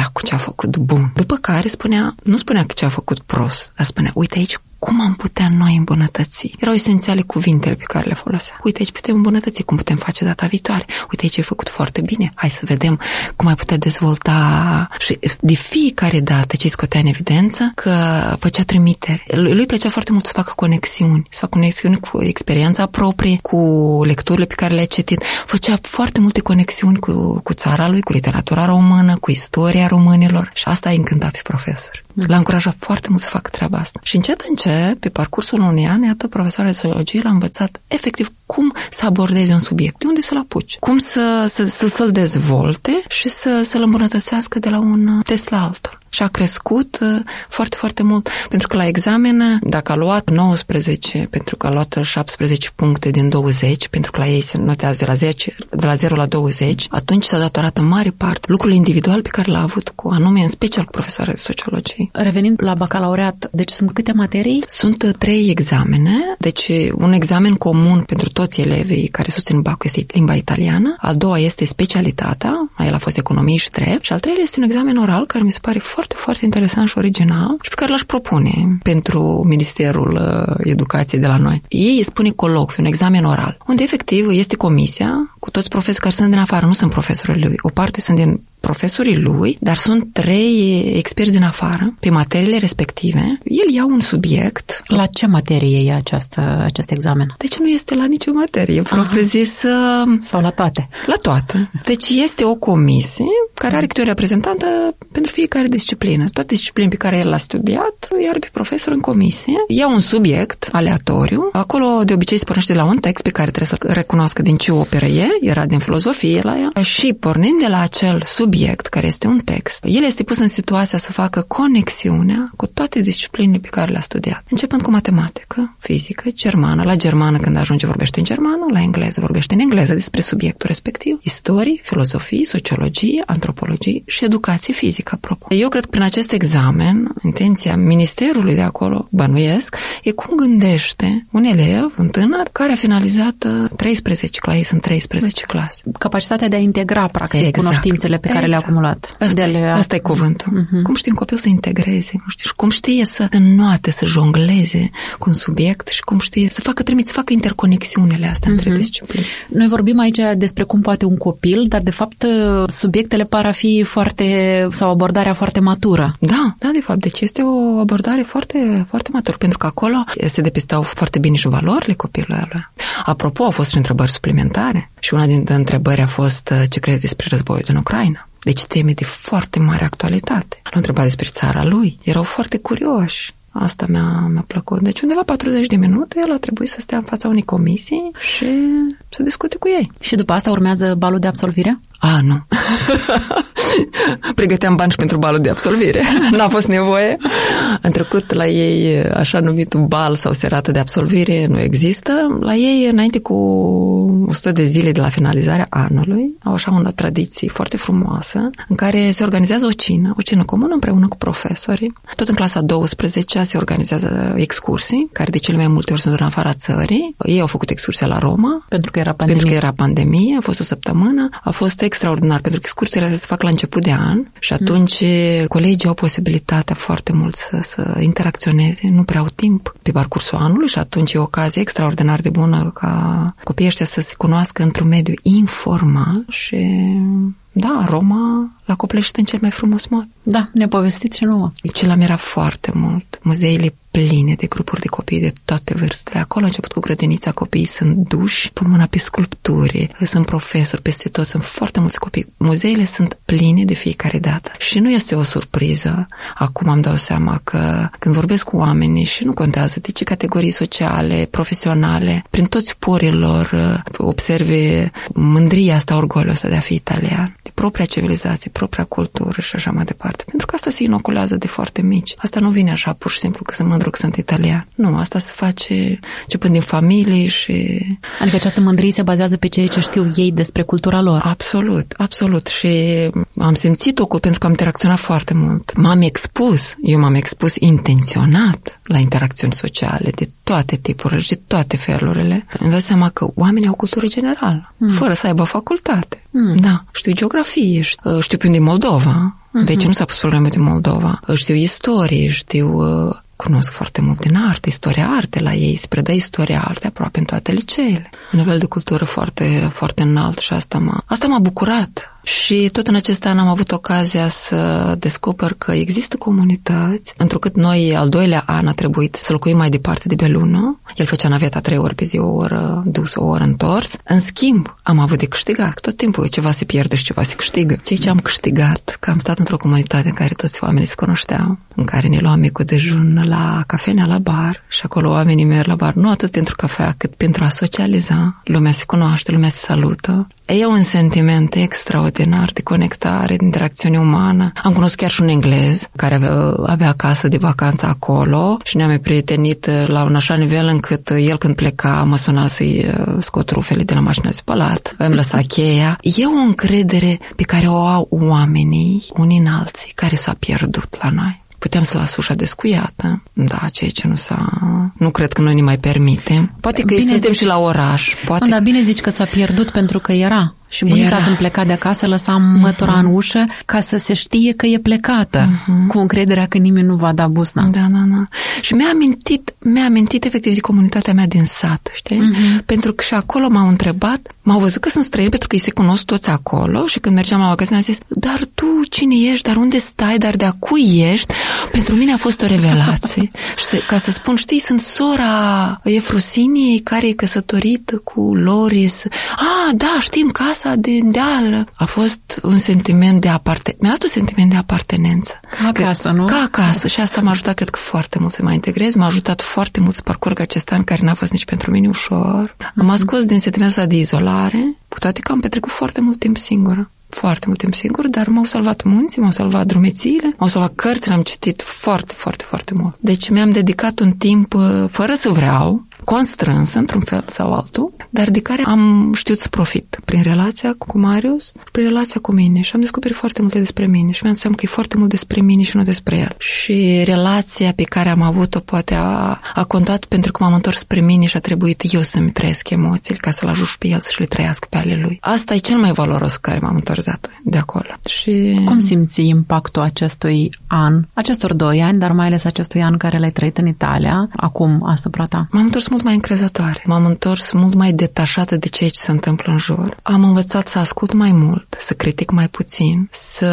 După care nu spunea că ce a făcut prost, dar spunea, uite aici cum am putea noi îmbunătăți. Erau esențiale cuvintele pe care le folosea. Uite, aici putem îmbunătăți, cum putem face data viitoare. Uite, aici e făcut foarte bine. Hai să vedem cum ai putea dezvolta. Și de fiecare dată ce scotea în evidență că făcea trimiteri. Lui plăcea foarte mult să facă conexiuni. Să facă conexiuni cu experiența proprie, cu lecturile pe care le-a citit. Făcea foarte multe conexiuni cu țara lui, cu literatura română, cu istoria românilor. Și asta îi încânta pe profesor. L-a încurajat foarte mult să facă treaba asta. Și încet, pe parcursul unui an, iată, profesoara de sociologie l-a învățat efectiv cum să abordeze un subiect, de unde să-l apuce, cum să-l dezvolte și să-l îmbunătățească de la un test la altul. Și a crescut foarte, foarte mult. Pentru că la examen, dacă a luat 19, pentru că a luat 17 puncte din 20, pentru că la ei se notează de la 0 la 20, atunci s-a datorat în mare parte lucrul individual pe care l-a avut anume în special cu profesoara de sociologie. Revenind la bacalaureat, deci sunt câte materii? Sunt 3 examene, deci un examen comun pentru toți elevii care susțin bacul este limba italiană, al doua este specialitatea, el a fost economie și drept, și al treilea este un examen oral care mi se pare foarte, foarte interesant și original și pe care l-aș propune pentru Ministerul Educației de la noi. Ei spune colocviu, un examen oral, unde efectiv este comisia cu toți profesorii care sunt din afară, nu sunt profesorii lui. O parte sunt din profesorii lui, dar sunt 3 experți din afară pe materiile respective. El ia un subiect. La ce materie e acest examen? Deci nu este la nicio materie, propriu-zis. Sau la toate? La toate. Deci este o comisie care are câte o reprezentantă pentru fiecare disciplină. Toate disciplinele pe care el l-a studiat, iar pe profesor în comisie. Ia un subiect aleatoriu. Acolo de obicei se pornește de la un text pe care trebuie să recunoască din ce operă e, era din filozofie la ea. Și pornind de la acel subiect, care este un text, el este pus în situația să facă conexiunea cu toate disciplinele pe care le-a studiat. Începând cu matematică, fizică, germană. La germană, când ajunge, vorbește în germană, la engleză vorbește în engleză despre subiectul respectiv. Istorie, filozofie, sociologie, antropologie și educație fizică, apropo. Eu cred că prin acest examen, intenția ministerului de acolo, bănuiesc, e cum gândește un elev, un tânăr, care a finalizat 13 clase, sunt 13 clase. Capacitatea de a integra, practic, cunoștințele pe care le-a acumulat. Asta e cuvântul. Cum știe un copil să integreze, și cum știe să înnoate, să jongleze cu un subiect și cum știe să facă interconexiunile astea între discipline. Noi vorbim aici despre cum poate un copil, dar de fapt subiectele par a fi sau abordarea foarte matură. Da, de fapt. Deci este o abordare foarte, foarte matură, pentru că acolo se depistau foarte bine și valorile copilului. Apropo, au fost și întrebări suplimentare și una dintre întrebări a fost ce crede despre războiul din Ucraina. Deci teme de foarte mare actualitate. L-au întrebat despre țara lui. Erau foarte curioși. Asta mi-a plăcut. Deci undeva 40 de minute el a trebuit să stea în fața unei comisii și să discute cu ei. Și după asta urmează balul de absolvire? Nu. Pregăteam bani și pentru balul de absolvire. N-a fost nevoie. În trecut, la ei, așa numitul bal sau serată de absolvire nu există. La ei, înainte cu 100 de zile de la finalizarea anului, au așa o tradiție foarte frumoasă, în care se organizează o cină comună împreună cu profesorii. Tot în clasa 12 se organizează excursii, care de cele mai multe ori sunt în afara țării. Ei au făcut excursia la Roma. Pentru că era pandemie. A fost o săptămână. A fost extraordinar, pentru că excursiile se fac la început de an și atunci colegii au posibilitatea foarte mult să interacționeze, nu prea au timp pe parcursul anului și atunci e o ocazie extraordinar de bună ca copiii ăștia să se cunoască într-un mediu informal și da, Roma l-a copleșit în cel mai frumos mod. Da, ne-a povestit și nouă. Ce l-a mirat foarte mult. Muzeile pline de grupuri de copii de toate vârstele. Acolo a început cu grădinița, copiii sunt duși, pun mâna pe sculpturi, sunt profesori, peste tot, sunt foarte mulți copii. Muzeile sunt pline de fiecare dată. Și nu este o surpriză. Acum îmi dau seama că când vorbesc cu oamenii și nu contează de ce categorii sociale, profesionale, prin toți porii lor observe mândria asta, orgoliul ăsta de a fi italian, de propria civilizație, propria cultură și așa mai departe. Pentru că asta se inoculează de foarte mici. Asta nu vine așa pur și simplu că sunt mândru că sunt italian. Nu, asta se face începând din familie și... Adică această mândrie se bazează pe ceea ce știu ei despre cultura lor. Absolut, absolut. Și am simțit-o pentru că am interacționat foarte mult. Eu m-am expus intenționat la interacțiuni sociale de toate tipurile și de toate felurile. Îmi dau seama că oamenii au cultură generală, fără să aibă facultate. Da, știu geografie, știu pe unde e Moldova. Deci nu s-a pus probleme de Moldova. Știu istorie, cunosc foarte mult din artă, istoria arte la ei, se predă istoria arte aproape în toate liceele. Un nivel de cultură foarte, foarte înalt și asta m-a bucurat. Și tot în acest an am avut ocazia să descoper că există comunități, întrucât noi al 2-lea an a trebuit să locuim mai departe de Belluno. El făcea naveta 3 ori pe zi, o oră dus, o oră întors. În schimb, am avut de câștigat. Tot timpul ceva se pierde și ceva se câștigă. Ceea ce am câștigat, că am stat într-o comunitate în care toți oamenii se cunoșteau, în care ne luam micul dejun la cafenea, la bar și acolo oamenii merg la bar, nu atât pentru cafea, cât pentru a socializa. Lumea se cunoaște, lumea se salută. E un sentiment extraordinar de conectare, de interacțiune umană. Am cunoscut chiar și un englez care avea casă de vacanță acolo și ne-am prietenit la un așa nivel încât el când pleca mă suna să-i scot rufele de la mașina de spălat, îmi lăsa cheia. E o încredere pe care o au oamenii unii în alții care s-a pierdut la noi. Puteam să las ușa descuiată, da, ceea ce nu cred că noi ne mai permitem. Poate că suntem și la oraș. Dar bine zici că s-a pierdut pentru că era Și bunica când pleca de acasă lăsa mătura în ușă ca să se știe că e plecată, cu încrederea că nimeni nu va da busna. Da. Și mi-a amintit efectiv de comunitatea mea din sat, știi? Pentru că și acolo m-au întrebat, m-au văzut că sunt străini pentru că îi se cunosc toți acolo și când mergeam la magazină am zis, dar tu cine ești, dar unde stai, dar de-a cui ești? Pentru mine a fost o revelație. Și ca să spun, știi, sunt sora Efrosiniei care e căsătorită cu Loris. Da, știm, casa de deal. A fost un sentiment de mi-a dat un sentiment de apartenență. Ca acasă, nu? Ca acasă. Și asta m-a ajutat, cred că, foarte mult să mă integrez. M-a ajutat foarte mult să parcurg acest an care n-a fost nici pentru mine ușor. M-a scos din sentimentul ăsta de izolare, cu toate că am petrecut foarte mult timp singură. Foarte mult timp singur, dar m-au salvat munții, m-au salvat drumețiile, m-au salvat cărțile, am citit foarte, foarte, foarte mult. Deci mi-am dedicat un timp, fără să vreau, constrâns într-un fel sau altul, dar de care am știut să profit prin relația cu Marius, prin relația cu mine și am descoperit foarte multe despre mine și mi-am seama că e foarte mult despre mine și nu despre el. Și relația pe care am avut-o poate a contat pentru că m-am întors spre mine și a trebuit eu să-mi trăiesc emoțiile ca să-l ajut pe el să-și le trăiască pe ale lui. Asta e cel mai valoros care m-am întors de acolo. Și... Cum simți impactul acestui an, acestor 2 ani, dar mai ales acestui an care l-ai trăit în Italia, acum asupra ta? M-am întors mult mai încrezătoare. M-am întors mult mai detașată de ceea ce se întâmplă în jur. Am învățat să ascult mai mult, să critic mai puțin,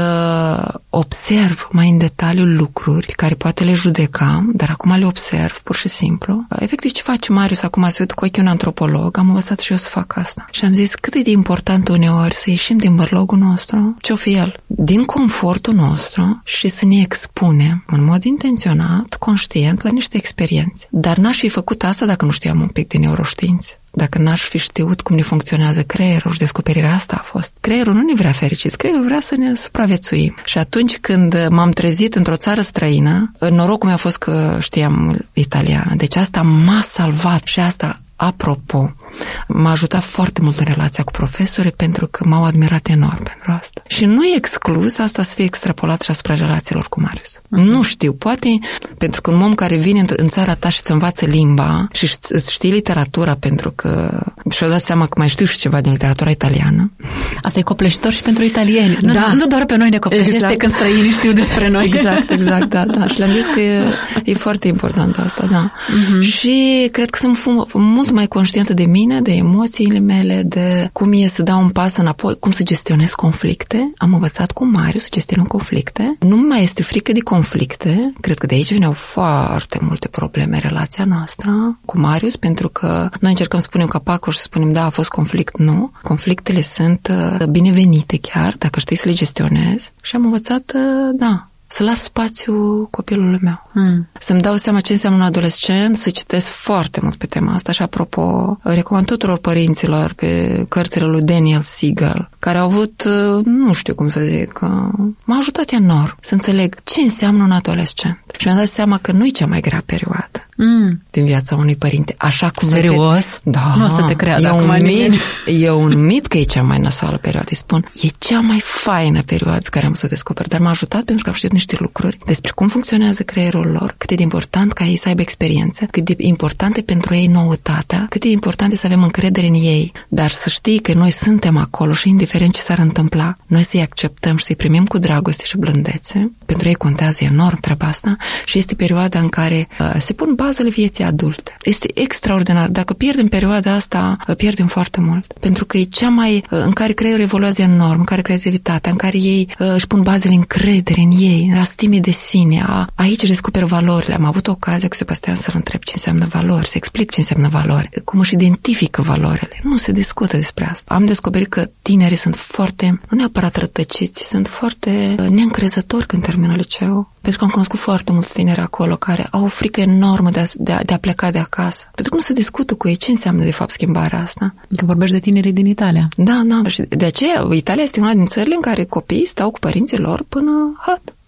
să observ mai în detaliu lucruri pe care poate le judecam, dar acum le observ pur și simplu. Efectiv, ce face Marius acum, să uit cu ochii un antropolog, am învățat și eu să fac asta. Și am zis cât e de important uneori să ieșim din bărlogul nostru, ce-o fi el, din confortul nostru și să ne expunem în mod intenționat, conștient, la niște experiențe. Dar n-aș fi făcut asta dacă nu știam un pic de neuroștiințe. Dacă n-aș fi știut cum ne funcționează creierul și descoperirea asta a fost. Creierul nu ne vrea fericiți, creierul vrea să ne supraviețuim. Și atunci când m-am trezit într-o țară străină, norocul meu a fost că știam italiană. Deci asta m-a salvat și asta, apropo, m-a ajutat foarte mult în relația cu profesorii pentru că m-au admirat enorm pentru asta. Și nu e exclus asta să fie extrapolat și asupra relațiilor cu Marius. Nu știu, poate pentru că un om care vine în țara ta și îți învață limba și îți știi literatura pentru că și-au dat seama că mai știu și ceva din literatura italiană. Asta e copleșitor și pentru italieni. Nu doar pe noi ne copleșește, exact. Când străinii știu despre noi. Exact, da. Și le-am zis că e foarte important asta, da. Și cred că sunt mult mai conștientă de mine, de emoțiile mele, de cum e să dau un pas înapoi, cum să gestionez conflicte. Am învățat cu Marius să gestionăm conflicte. Nu mai este frică de conflicte. Cred că de aici veneau foarte multe probleme în relația noastră cu Marius, pentru că noi încercăm să punem capacul și să spunem, da, a fost conflict, nu. Conflictele sunt binevenite chiar, dacă știi să le gestionezi. Și am învățat, să las spațiu copilului meu. Să-mi dau seama ce înseamnă un adolescent, să citesc foarte mult pe tema asta și, apropo, recomand tuturor părinților pe cărțile lui Daniel Siegel, care au avut, nu știu cum să zic, m-a ajutat enorm să înțeleg ce înseamnă un adolescent. Și mi-am dat seama că nu e cea mai grea perioadă din viața unui părinte. Așa cum serios? Da. Nu o să te creadă acum e un mit că e cea mai nasoală perioadă. Îi spun, e cea mai faină perioadă care am să o descoper, dar m-a ajutat pentru că am știut niște lucruri despre cum funcționează creierul lor, cât e de important ca ei să aibă experiență, cât de importante pentru ei noutatea, cât de important să avem încredere în ei, dar să știi că noi suntem acolo și indiferent ce s-ar întâmpla, noi să-i acceptăm și să-i primim cu dragoste și blândețe. Pentru ei contează enorm treaba asta și este perioada în care se pun bazele vieții adulte. Este extraordinar. Dacă pierdem perioada asta, pierdem foarte mult. Pentru că e cea mai în care creierul evoluează enorm, în care creativitatea, în care ei își pun bazele încredere în ei, a stimei de sine. Aici descoperă valorile. Am avut ocazia cu Sebastian să-l întreb ce înseamnă valori, să explic ce înseamnă valori, cum își identifică valorile. Nu se discută despre asta. Am descoperit că tinerii sunt foarte, nu neapărat rătăciți, sunt foarte neîncrezători când termină liceul. Pentru că am cunoscut foarte mulți tineri acolo care au o frică enormă de a pleca de acasă. Pentru că nu se discută cu ei ce înseamnă de fapt schimbarea asta. Că vorbești de tinerii din Italia. Da. Și de aceea Italia este una din țările în care copiii stau cu părinții lor până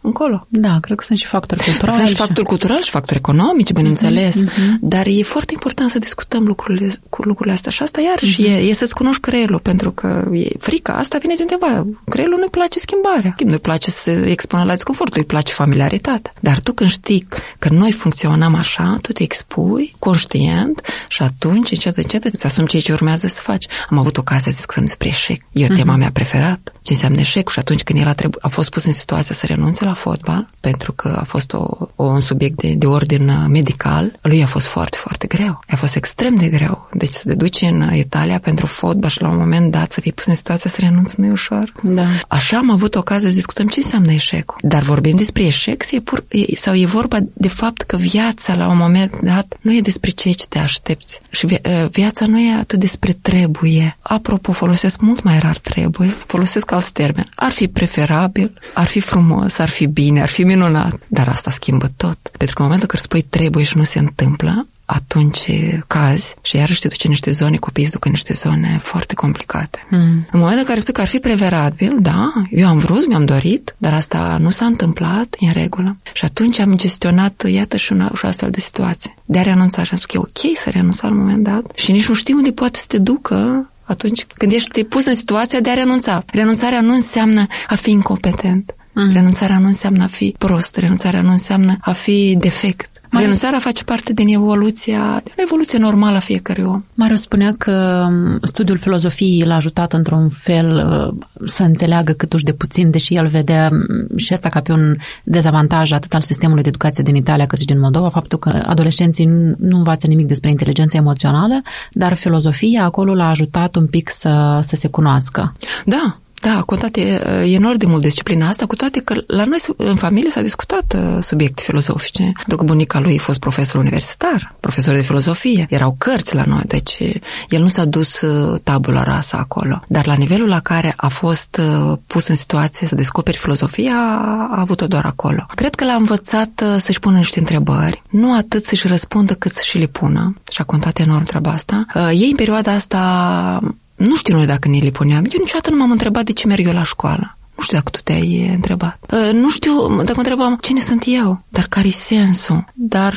încolo. Da, cred că sunt și factori culturali. Sunt și factori culturali și factori economici, bineînțeles, dar e foarte important să discutăm lucrurile astea. Și asta iarăși e să-ți cunoști creierul, pentru că frica asta vine de undeva. Creierul nu-i place schimbarea, nu-i place să se expună la disconfort, îi place familiaritatea. Dar tu când știi că noi funcționăm așa, tu te expui conștient și atunci încet îți asumi ceea ce urmează să faci. Am avut ocazia să discutăm despre eșec. E tema mea preferată. Ce înseamnă eșec? Și atunci când el a fost pus în situația să renunțe la fotbal, pentru că a fost un subiect de ordin medical, lui a fost foarte, foarte greu. A fost extrem de greu. Deci să te duci în Italia pentru fotbal și la un moment dat să fii pus în situația să renunți nu e ușor. Da. Așa am avut ocazia să discutăm ce înseamnă eșecul. Dar vorbim despre eșec sau e vorba de fapt că viața la un moment dat nu e despre ceea ce te aștepți. Și viața nu e atât despre trebuie. Apropo, folosesc mult mai rar trebuie. Folosesc alți termeni. Ar fi preferabil, ar fi frumos, ar fi bine, ar fi minunat. Dar asta schimbă tot. Pentru că în momentul când spui trebuie și nu se întâmplă, atunci cazi și iarăși te duci în niște zone, copiii se duc în niște zone foarte complicate. În momentul în care spui că ar fi preferabil, da, eu am vrut, mi-am dorit, dar asta nu s-a întâmplat, e în regulă. Și atunci am gestionat, iată, și o astfel de situație. De a renunța și am spus că e ok să renunța la un moment dat și nici nu știi unde poate să te ducă atunci când ești pus în situația de a renunța. Renunțarea nu înseamnă a fi incompetent. Renunțarea nu înseamnă a fi prost. Renunțarea nu înseamnă a fi defect. Renunțarea face parte din o evoluție normală a fiecărui om. Marius spunea că studiul filozofiei l-a ajutat într-un fel să înțeleagă câtuși de puțin, deși el vedea și asta ca pe un dezavantaj atât al sistemului de educație din Italia cât și din Moldova, faptul că adolescenții nu învață nimic despre inteligența emoțională, dar filozofia acolo l-a ajutat un pic să se cunoască. Da. Da, a contat enorm de mult disciplina asta, cu toate că la noi în familie s-a discutat subiecte filozofice. Pentru că bunica lui a fost profesor universitar, profesor de filozofie. Erau cărți la noi, deci el nu s-a dus tabula rasa acolo. Dar la nivelul la care a fost pus în situație să descoperi filozofia, a avut-o doar acolo. Cred că l-a învățat să-și pună niște întrebări, nu atât să-și răspundă cât să-și le pună. Și a contat enorm treaba asta. Ei în perioada asta... Nu știu noi dacă ne le puneam. Eu niciodată nu m-am întrebat de ce merg eu la școală. Nu știu dacă tu te-ai întrebat. Nu știu dacă întrebam cine sunt eu, dar care-i sensul. Dar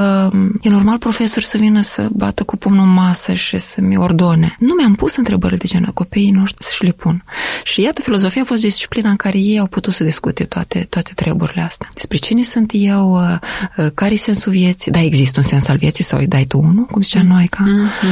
e normal profesor să vină să bată cu pumnul în masă și să-mi ordone. Nu mi-am pus întrebări de genul, copiii noștri să-și le pun. Și iată, filozofia a fost disciplina în care ei au putut să discute toate treburile astea. Despre cine sunt eu, care-i sensul vieții. Da, există un sens al vieții sau îi dai tu unul, cum zicea Noica.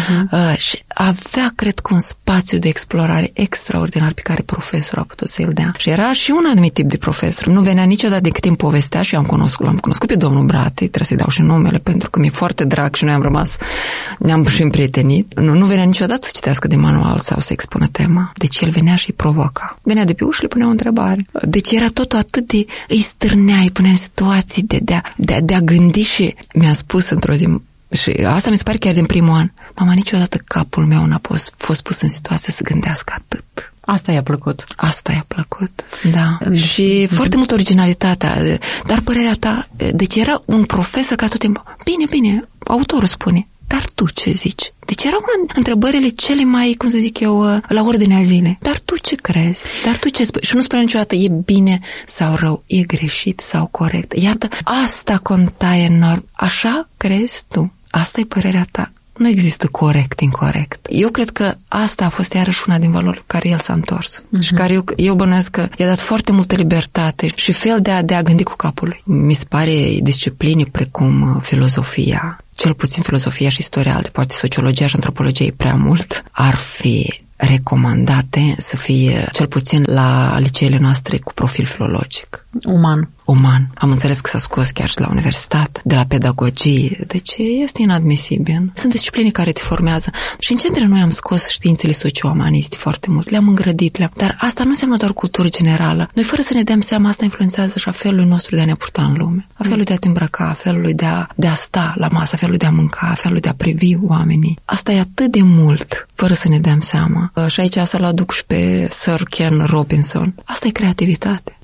Și avea, cred că, un spațiu de explorare extraordinar pe care profesorul a putut să îl dea. Și era și un anumit tip de profesor. Nu venea niciodată de cât timp povestea și l-am cunoscut pe domnul Brate, trebuie să-i dau și numele, pentru că mi-e foarte drag și noi ne-am și împrietenit. Nu venea niciodată să citească de manual sau să expună tema. Deci el venea și îi provoca. Venea de pe ușă și le punea o întrebare. Deci era totul atât de... îi stârnea, îi punea în situații de a gândi și mi-a spus într-o zi... Și asta mi se pare chiar din primul an. Mama, niciodată capul meu n-a fost pus în situație să gândească atât. Asta i-a plăcut. Asta i-a plăcut, da. Și foarte mult originalitatea. Dar părerea ta, deci era un profesor care tot timpul, bine, autorul spune, dar tu ce zici? Deci era una din întrebările cele mai, cum să zic eu, la ordinea zilei. Dar tu ce crezi? Dar tu ce spui? Și nu spunea niciodată, e bine sau rău, e greșit sau corect. Iată, asta conta enorm. Așa crezi tu? Asta e părerea ta. Nu există corect, incorect. Eu cred că asta a fost iarăși una din valori care el s-a întors. Și care eu bănuiesc că i-a dat foarte multă libertate și fel de a gândi cu capul lui. Mi se pare discipline precum filozofia, cel puțin filozofia și istoria alte, poate sociologia și antropologia e prea mult, ar fi recomandate să fie cel puțin la liceele noastre cu profil filologic. Uman. Am înțeles că s-a scos chiar și la universitate, de la pedagogie, deci este inadmisibil. Sunt discipline care te formează și în centre noi am scos științele socio-umaniste foarte mult, le-am îngrădit, dar asta nu înseamnă doar cultură generală. Noi fără să ne dăm seama, asta influențează și a felului nostru de a ne purta în lume, a felului de a te îmbrăca, a felului de a sta la masă, a felului de a mânca, a felului de a privi oamenii. Asta e atât de mult, fără să ne dăm seama. Și aici să-l aduc și pe Sir Ken Robinson. Asta e creativitate.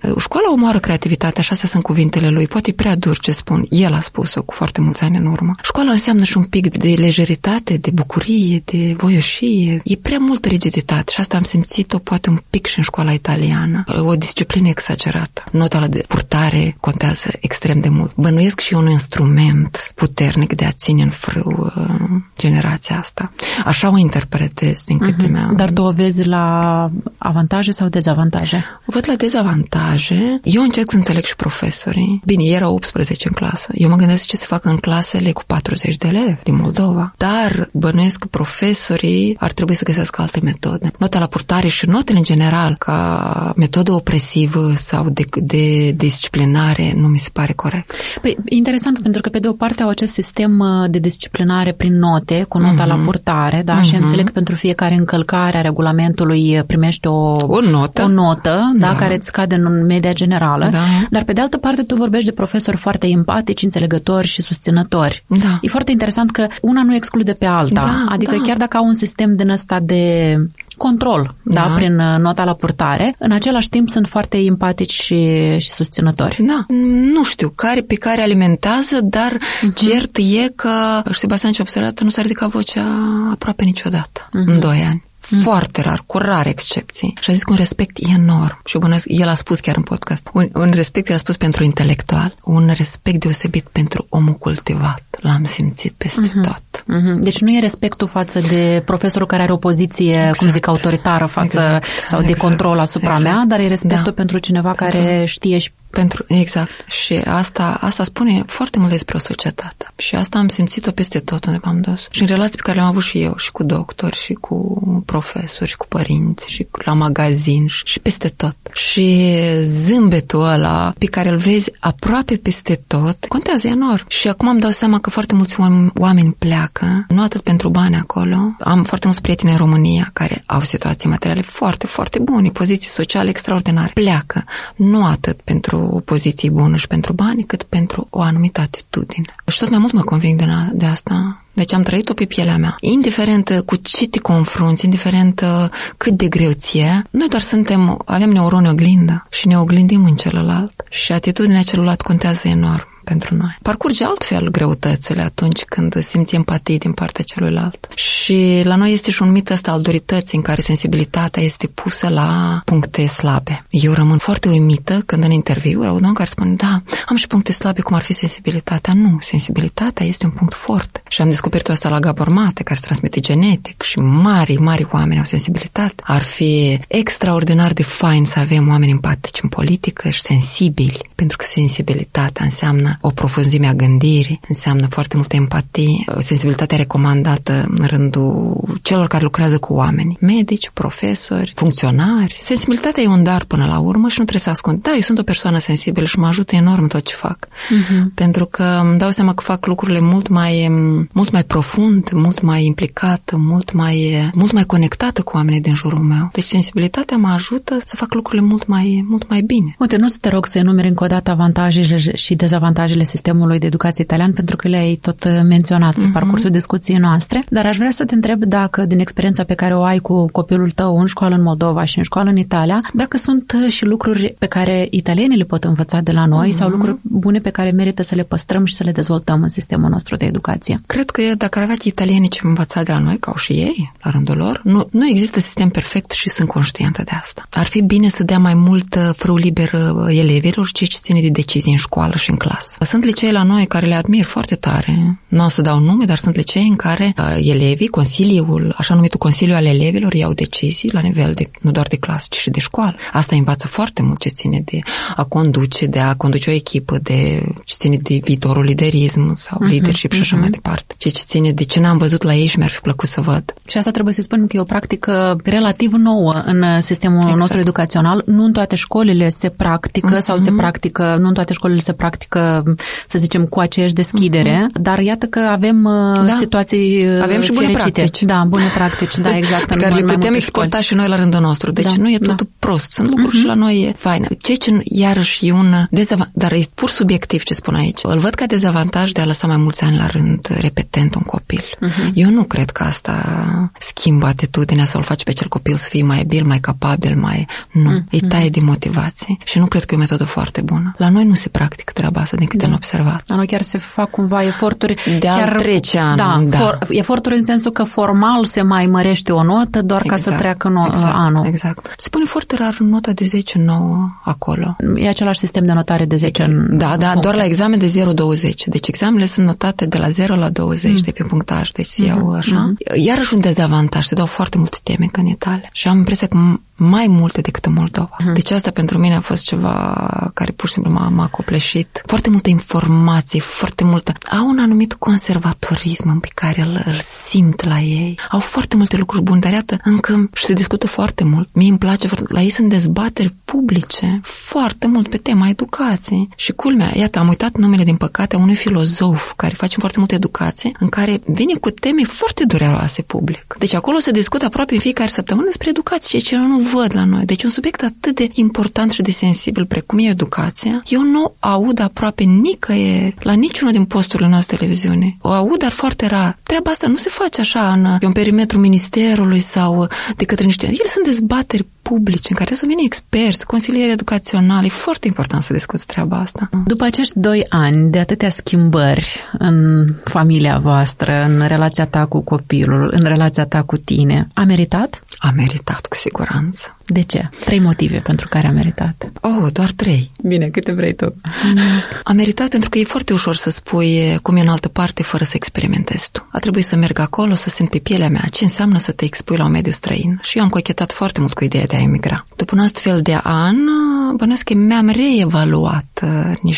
Școala omoară creativitatea, așa astea sunt cuvintele lui. Poate e prea dur ce spun. El a spus-o cu foarte mulți ani în urmă. Școala înseamnă și un pic de lejeritate, de bucurie, de voioșie. E prea multă rigiditate și asta am simțit-o poate un pic și în școala italiană. O disciplină exagerată. Nota de purtare contează extrem de mult. Bănuiesc și un instrument puternic de a ține în frâu generația asta. Așa o interpretez din câte mi-am. Dar tu o vezi la avantaje sau dezavantaje? O văd la dezavantaje. Eu încerc să înțeleg și profesorii. Bine, erau 18 în clasă. Eu mă gândesc ce se fac în clasele cu 40 de elevi din Moldova. Dar bănuiesc că profesorii ar trebui să găsească alte metode. Nota la purtare și notele în general ca metodă opresivă sau de disciplinare nu mi se pare corect. Păi, interesant, pentru că pe de o parte au acest sistem de disciplinare prin note, cu nota la purtare, da? Și înțeleg că pentru fiecare încălcare a regulamentului primești o notă, da, care îți scade în media generală. Da. Dar pe de altă parte tu vorbești de profesori foarte empatici, înțelegători și susținători. Da. E foarte interesant că una nu exclude pe alta. Da, adică chiar dacă au un sistem din ăsta de control, da, prin nota la purtare, în același timp sunt foarte empatici și susținători. Da. Nu știu pe care alimentează, dar cert e că Sebastian ce a observat nu s-a ridicat vocea aproape niciodată în 2 ani. Foarte rar, cu rare excepții. Și a zis că un respect enorm. Și el a spus chiar în podcast. Un respect, el a spus pentru intelectual, un respect deosebit pentru omul cultivat. L-am simțit peste tot. Deci nu e respectul față de profesorul care are o poziție, cum zic, autoritară față sau de control asupra mea, dar e respectul pentru cineva care știe și exact. Și asta spune foarte mult despre o societate. Și asta am simțit-o peste tot unde m-am dus. Și în relații pe care le-am avut și eu, și cu doctori, și cu profesori, și cu părinți, și la magazin, și peste tot. Și zâmbetul ăla pe care îl vezi aproape peste tot, contează enorm. Și acum îmi dau seama că foarte mulți oameni pleacă, nu atât pentru bani acolo. Am foarte mulți prieteni în România care au situații materiale foarte, foarte bune, poziții sociale extraordinare. Pleacă, nu atât pentru o poziție bună și pentru bani, cât pentru o anumită atitudine. Și tot mai mult mă conving de asta. Deci am trăit-o pe pielea mea. Indiferent cu ce te confrunți, indiferent cât de greu ție, noi doar avem neuroni oglindă și ne oglindim în celălalt. Și atitudinea celuilalt contează enorm pentru noi. Parcurge altfel greutățile atunci când simți empatie din partea celuilalt. Și la noi este și un mit ăsta al durității în care sensibilitatea este pusă la puncte slabe. Eu rămân foarte uimită când în interviu aud un care spune, da, am și puncte slabe cum ar fi sensibilitatea. Nu, sensibilitatea este un punct foarte. Și am descoperit asta la Gabor Mate, care se transmite genetic și mari oameni au sensibilitate. Ar fi extraordinar de fain să avem oameni empatici în politică și sensibili, pentru că sensibilitatea înseamnă o profunzime a gândirii, înseamnă foarte multă empatie, sensibilitatea recomandată în rândul celor care lucrează cu oameni, medici, profesori, funcționari. Sensibilitatea e un dar până la urmă și nu trebuie să ascund. Da, eu sunt o persoană sensibilă și mă ajută enorm tot ce fac. Pentru că îmi dau seama că fac lucrurile mult mai profund, mult mai implicată, mult mai conectată cu oamenii din jurul meu. Deci sensibilitatea mă ajută să fac lucrurile mult mai bine. Uite, nu să te rog să enumeri încă o dată avantajele și dezavantajele sistemului de educație italian, pentru că le-ai tot menționat pe parcursul discuției noastre, dar aș vrea să te întreb dacă, din experiența pe care o ai cu copilul tău în școală în Moldova și în școală în Italia, dacă sunt și lucruri pe care italienii le pot învăța de la noi sau lucruri bune pe care merită să le păstrăm și să le dezvoltăm în sistemul nostru de educație. Cred că dacă ar avea italienii ce învăța de la noi, ca au și ei, la rândul lor, nu există sistem perfect și sunt conștientă de asta. Ar fi bine să dea mai mult frâu liber elevilor, ceea ce ține de decizii în școală și în clasă. Sunt licee la noi care le admir foarte tare. Nu o să dau nume, dar sunt licee în care elevii, așa numitul Consiliu al elevilor, iau decizii la nivel nu doar de clasă, ci și de școală. Asta învață foarte mult ce ține de a conduce o echipă, ce ține de viitorul liderism sau leadership și așa mai departe. Ce ține de ce n-am văzut la ei și mi-ar fi plăcut să văd. Și asta trebuie să spunem că e o practică relativ nouă în sistemul nostru educațional. Nu în toate școlile se practică sau nu în toate școlile se practică să zicem, cu aceeași deschidere, dar iată că avem situații avem și bune fericite. Practici. Da, bune practici, da, exact. Pe care le putem exporta și noi la rândul nostru. Deci nu e totul prost. Sunt lucruri și la noi e faină. Ceea ce iarăși e un dezavantaj, dar e pur subiectiv ce spun aici. Îl văd ca dezavantaj de a lăsa mai mulți ani la rând repetent un copil. Eu nu cred că asta schimbă atitudinea sau îl face pe cel copil să fie mai abil, mai capabil, mai... Nu, îi taie din motivație și nu cred că e o metodă foarte bună. La noi nu se practică treaba asta, din câte am observat. La noi chiar se fac cumva eforturi... De a trece anul, eforturi în sensul că formal se mai mărește o notă doar ca să treacă anul. Exact. Se pune foarte rar nota de 10-9 acolo. E același sistem de notare de 10 în... Da, doar la examen de 0-20. Deci examenele sunt notate de la 0 la 20 de pe punctaj, deci se iau așa. Iarăși un dezavantaj, se dau foarte multe teme în Italia și am impresia că mai multe decât în Moldova. Deci asta pentru mine a fost ceva care pur și simplu m-a copleșit. Foarte multă informație, foarte multă... Au un anumit conservatorism pe care îl simt la ei. Au foarte multe lucruri bune, dar iată, încă și se discută foarte mult. Mie îmi place, la ei sunt dezbateri publice foarte mult pe tema educației. Și culmea, iată, am uitat numele, din păcate, a unui filozof care face foarte multă educație, în care vine cu teme foarte dureroase public. Deci acolo se discută aproape în fiecare săptămână despre educație, ceea ce eu nu văd la noi. Deci un subiect atât de important și de sensibil precum e educația, eu nu aud aproape nicăieri, la niciunul din posturile noastre televiziune. O aud, dar foarte rar. Treaba asta nu se face așa pe un perimetru ministerului sau de către niște... Ele sunt dezbateri publice în care să vină experți, consilieri educaționali. E foarte important să discuți treaba asta. După acești 2 ani de atâtea schimbări în familia voastră, în relația ta cu copilul, în relația ta cu tine, a meritat? A meritat, cu siguranță. De ce? 3 motive pentru care a meritat. Doar 3. Bine, câte vrei tu? A meritat pentru că e foarte ușor să spui cum e în altă parte fără să experimentezi tu. A trebuit să merg acolo, să simt pe pielea mea ce înseamnă să te expui la un mediu străin. Și eu am cochetat foarte mult cu ideea de a emigra. După un astfel de an, bănuiesc că mi-am reevaluat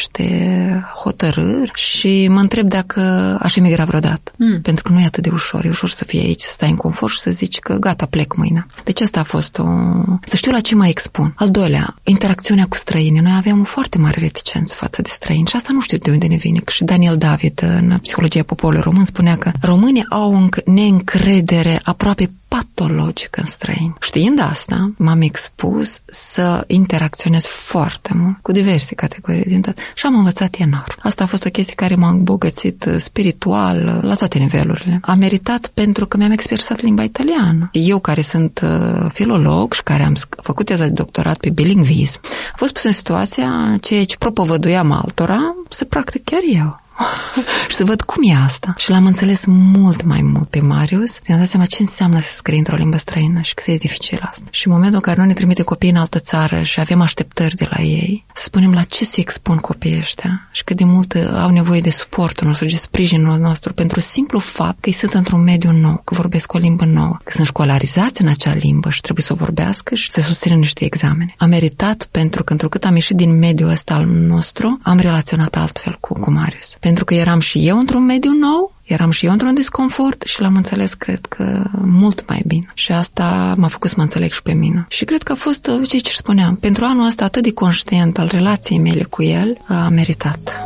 niște hotărâri și mă întreb dacă aș emigra vreodată. Pentru că nu e atât de ușor. E ușor să fii aici, să stai în confort și să zici că gata, plec mâine. Deci asta a fost să știu la ce mă expun. Al doilea, interacțiunea cu străini. Noi aveam o foarte mare reticență față de străini și asta nu știu de unde ne vine. Și Daniel David, în Psihologia poporului român, spunea că românii au o neîncredere aproape patologică în străini. Știind asta, m-am expus să interacționez foarte mult cu diverse categorii din tot și am învățat enorm. Asta a fost o chestie care m-a îmbogățit spiritual la toate nivelurile. A meritat pentru că mi-am exersat limba italiană. Eu, care sunt filolog și care am făcut teza de doctorat pe bilingvism, a fost pus în situația ceea ce propovăduiam altora să practic chiar eu. Și să văd cum e asta. Și l-am înțeles mult mai mult pe Marius. Mi-am dat seama ce înseamnă să scrii într-o limbă străină și cât e dificil asta. Și în momentul în care noi ne trimite copiii în altă țară și avem așteptări de la ei, să spunem la ce se expun copiii ăștia și cât de mult au nevoie de suportul nostru, de sprijinul nostru, pentru simplu fapt că ei sunt într-un mediu nou, că vorbesc o limbă nouă, că sunt școlarizați în acea limbă și trebuie să o vorbească și să susțină niște examene. A meritat pentru că întrucât am ieșit din mediul ăsta al nostru, am relaționat altfel cu Marius. Pentru că eram și eu într-un mediu nou, eram și eu într-un disconfort și l-am înțeles, cred că, mult mai bine. Și asta m-a făcut să mă înțeleg și pe mine. Și cred că a fost ce spuneam. Pentru anul ăsta atât de conștient al relației mele cu el, a meritat.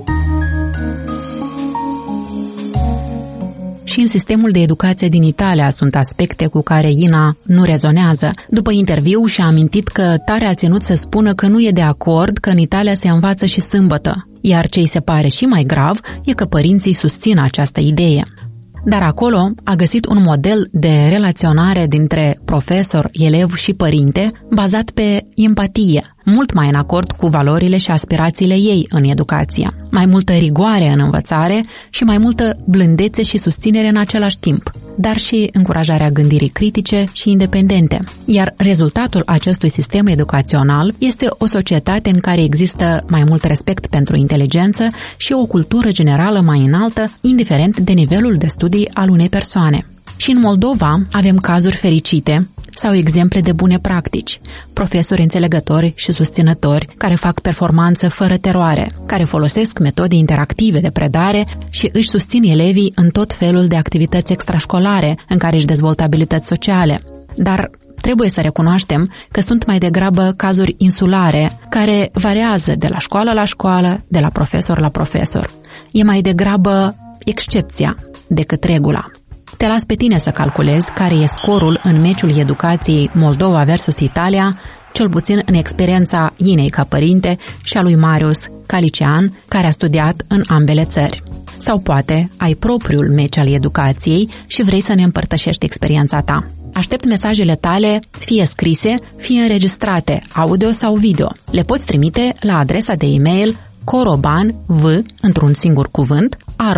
Și în sistemul de educație din Italia sunt aspecte cu care Ina nu rezonează. După interviu și-a amintit că tare a ținut să spună că nu e de acord că în Italia se învață și sâmbătă. Iar ce îi se pare și mai grav e că părinții susțin această idee. Dar acolo a găsit un model de relaționare dintre profesor, elev și părinte bazat pe empatie, mult mai în acord cu valorile și aspirațiile ei în educație. Mai multă rigoare în învățare și mai multă blândețe și susținere în același timp, dar și încurajarea gândirii critice și independente. Iar rezultatul acestui sistem educațional este o societate în care există mai mult respect pentru inteligență și o cultură generală mai înaltă, indiferent de nivelul de studii al unei persoane. Și în Moldova avem cazuri fericite sau exemple de bune practici, profesori înțelegători și susținători care fac performanță fără teroare, care folosesc metode interactive de predare și își susțin elevii în tot felul de activități extrașcolare în care își dezvoltă abilități sociale. Dar Trebuie să recunoaștem că sunt mai degrabă cazuri insulare, care variază de la școală la școală, de la profesor la profesor. E mai degrabă excepția decât regula. Te las pe tine să calculezi care e scorul în meciul educației Moldova versus Italia, cel puțin în experiența Inei ca părinte și a lui Marius ca licean, care a studiat în ambele țări. Sau poate ai propriul meci al educației și vrei să ne împărtășești experiența ta. Aștept mesajele tale, fie scrise, fie înregistrate, audio sau video. Le poți trimite la adresa de e-mail corobanv, într-un singur cuvânt,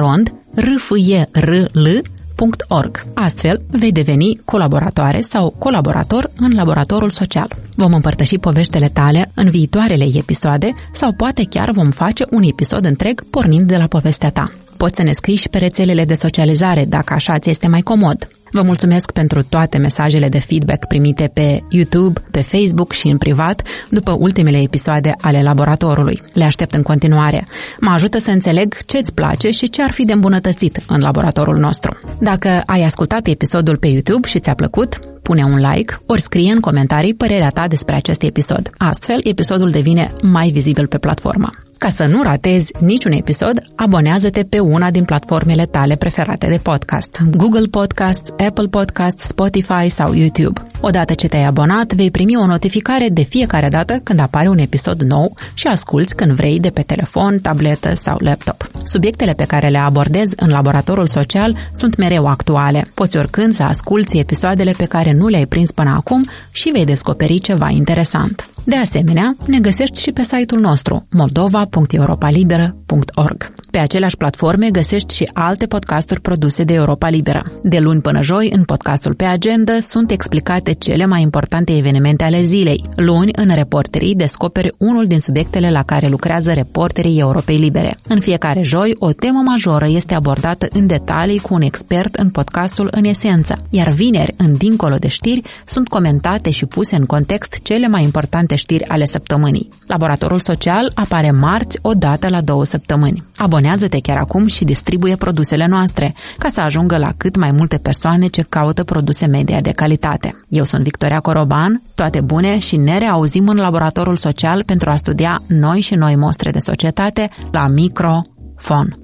@rfyrl.org. Astfel, vei deveni colaboratoare sau colaborator în laboratorul social. Vom împărtăși poveștile tale în viitoarele episoade sau poate chiar vom face un episod întreg pornind de la povestea ta. Poți să ne scrii și pe rețelele de socializare, dacă așa ți este mai comod. Vă mulțumesc pentru toate mesajele de feedback primite pe YouTube, pe Facebook și în privat după ultimele episoade ale laboratorului. Le aștept în continuare. Mă ajută să înțeleg ce îți place și ce ar fi de îmbunătățit în laboratorul nostru. Dacă ai ascultat episodul pe YouTube și ți-a plăcut, pune un like ori scrie în comentarii părerea ta despre acest episod. Astfel, episodul devine mai vizibil pe platformă. Ca să nu ratezi niciun episod, abonează-te pe una din platformele tale preferate de podcast. Google Podcasts, Apple Podcasts, Spotify sau YouTube. Odată ce te-ai abonat, vei primi o notificare de fiecare dată când apare un episod nou și asculți când vrei de pe telefon, tabletă sau laptop. Subiectele pe care le abordez în laboratorul social sunt mereu actuale. Poți oricând să asculți episoadele pe care nu le-ai prins până acum și vei descoperi ceva interesant. De asemenea, ne găsești și pe site-ul nostru moldova.europalibera.org. Pe aceleași platforme găsești și alte podcasturi produse de Europa Liberă. De luni până joi, în podcastul Pe Agenda, sunt explicate cele mai importante evenimente ale zilei. Luni, în Reporterii, descoperi unul din subiectele la care lucrează reporterii Europei Libere. În fiecare joi, o temă majoră este abordată în detalii cu un expert în podcastul În Esență, iar vineri, în Dincolo de știri, sunt comentate și puse în context cele mai importante știri ale săptămânii. Laboratorul social apare marți o dată la 2 săptămâni. Abonează-te chiar acum și distribuie produsele noastre, ca să ajungă la cât mai multe persoane ce caută produse media de calitate. Eu sunt Victoria Coroban, toate bune și ne reauzim în laboratorul social pentru a studia noi și noi mostre de societate la microfon.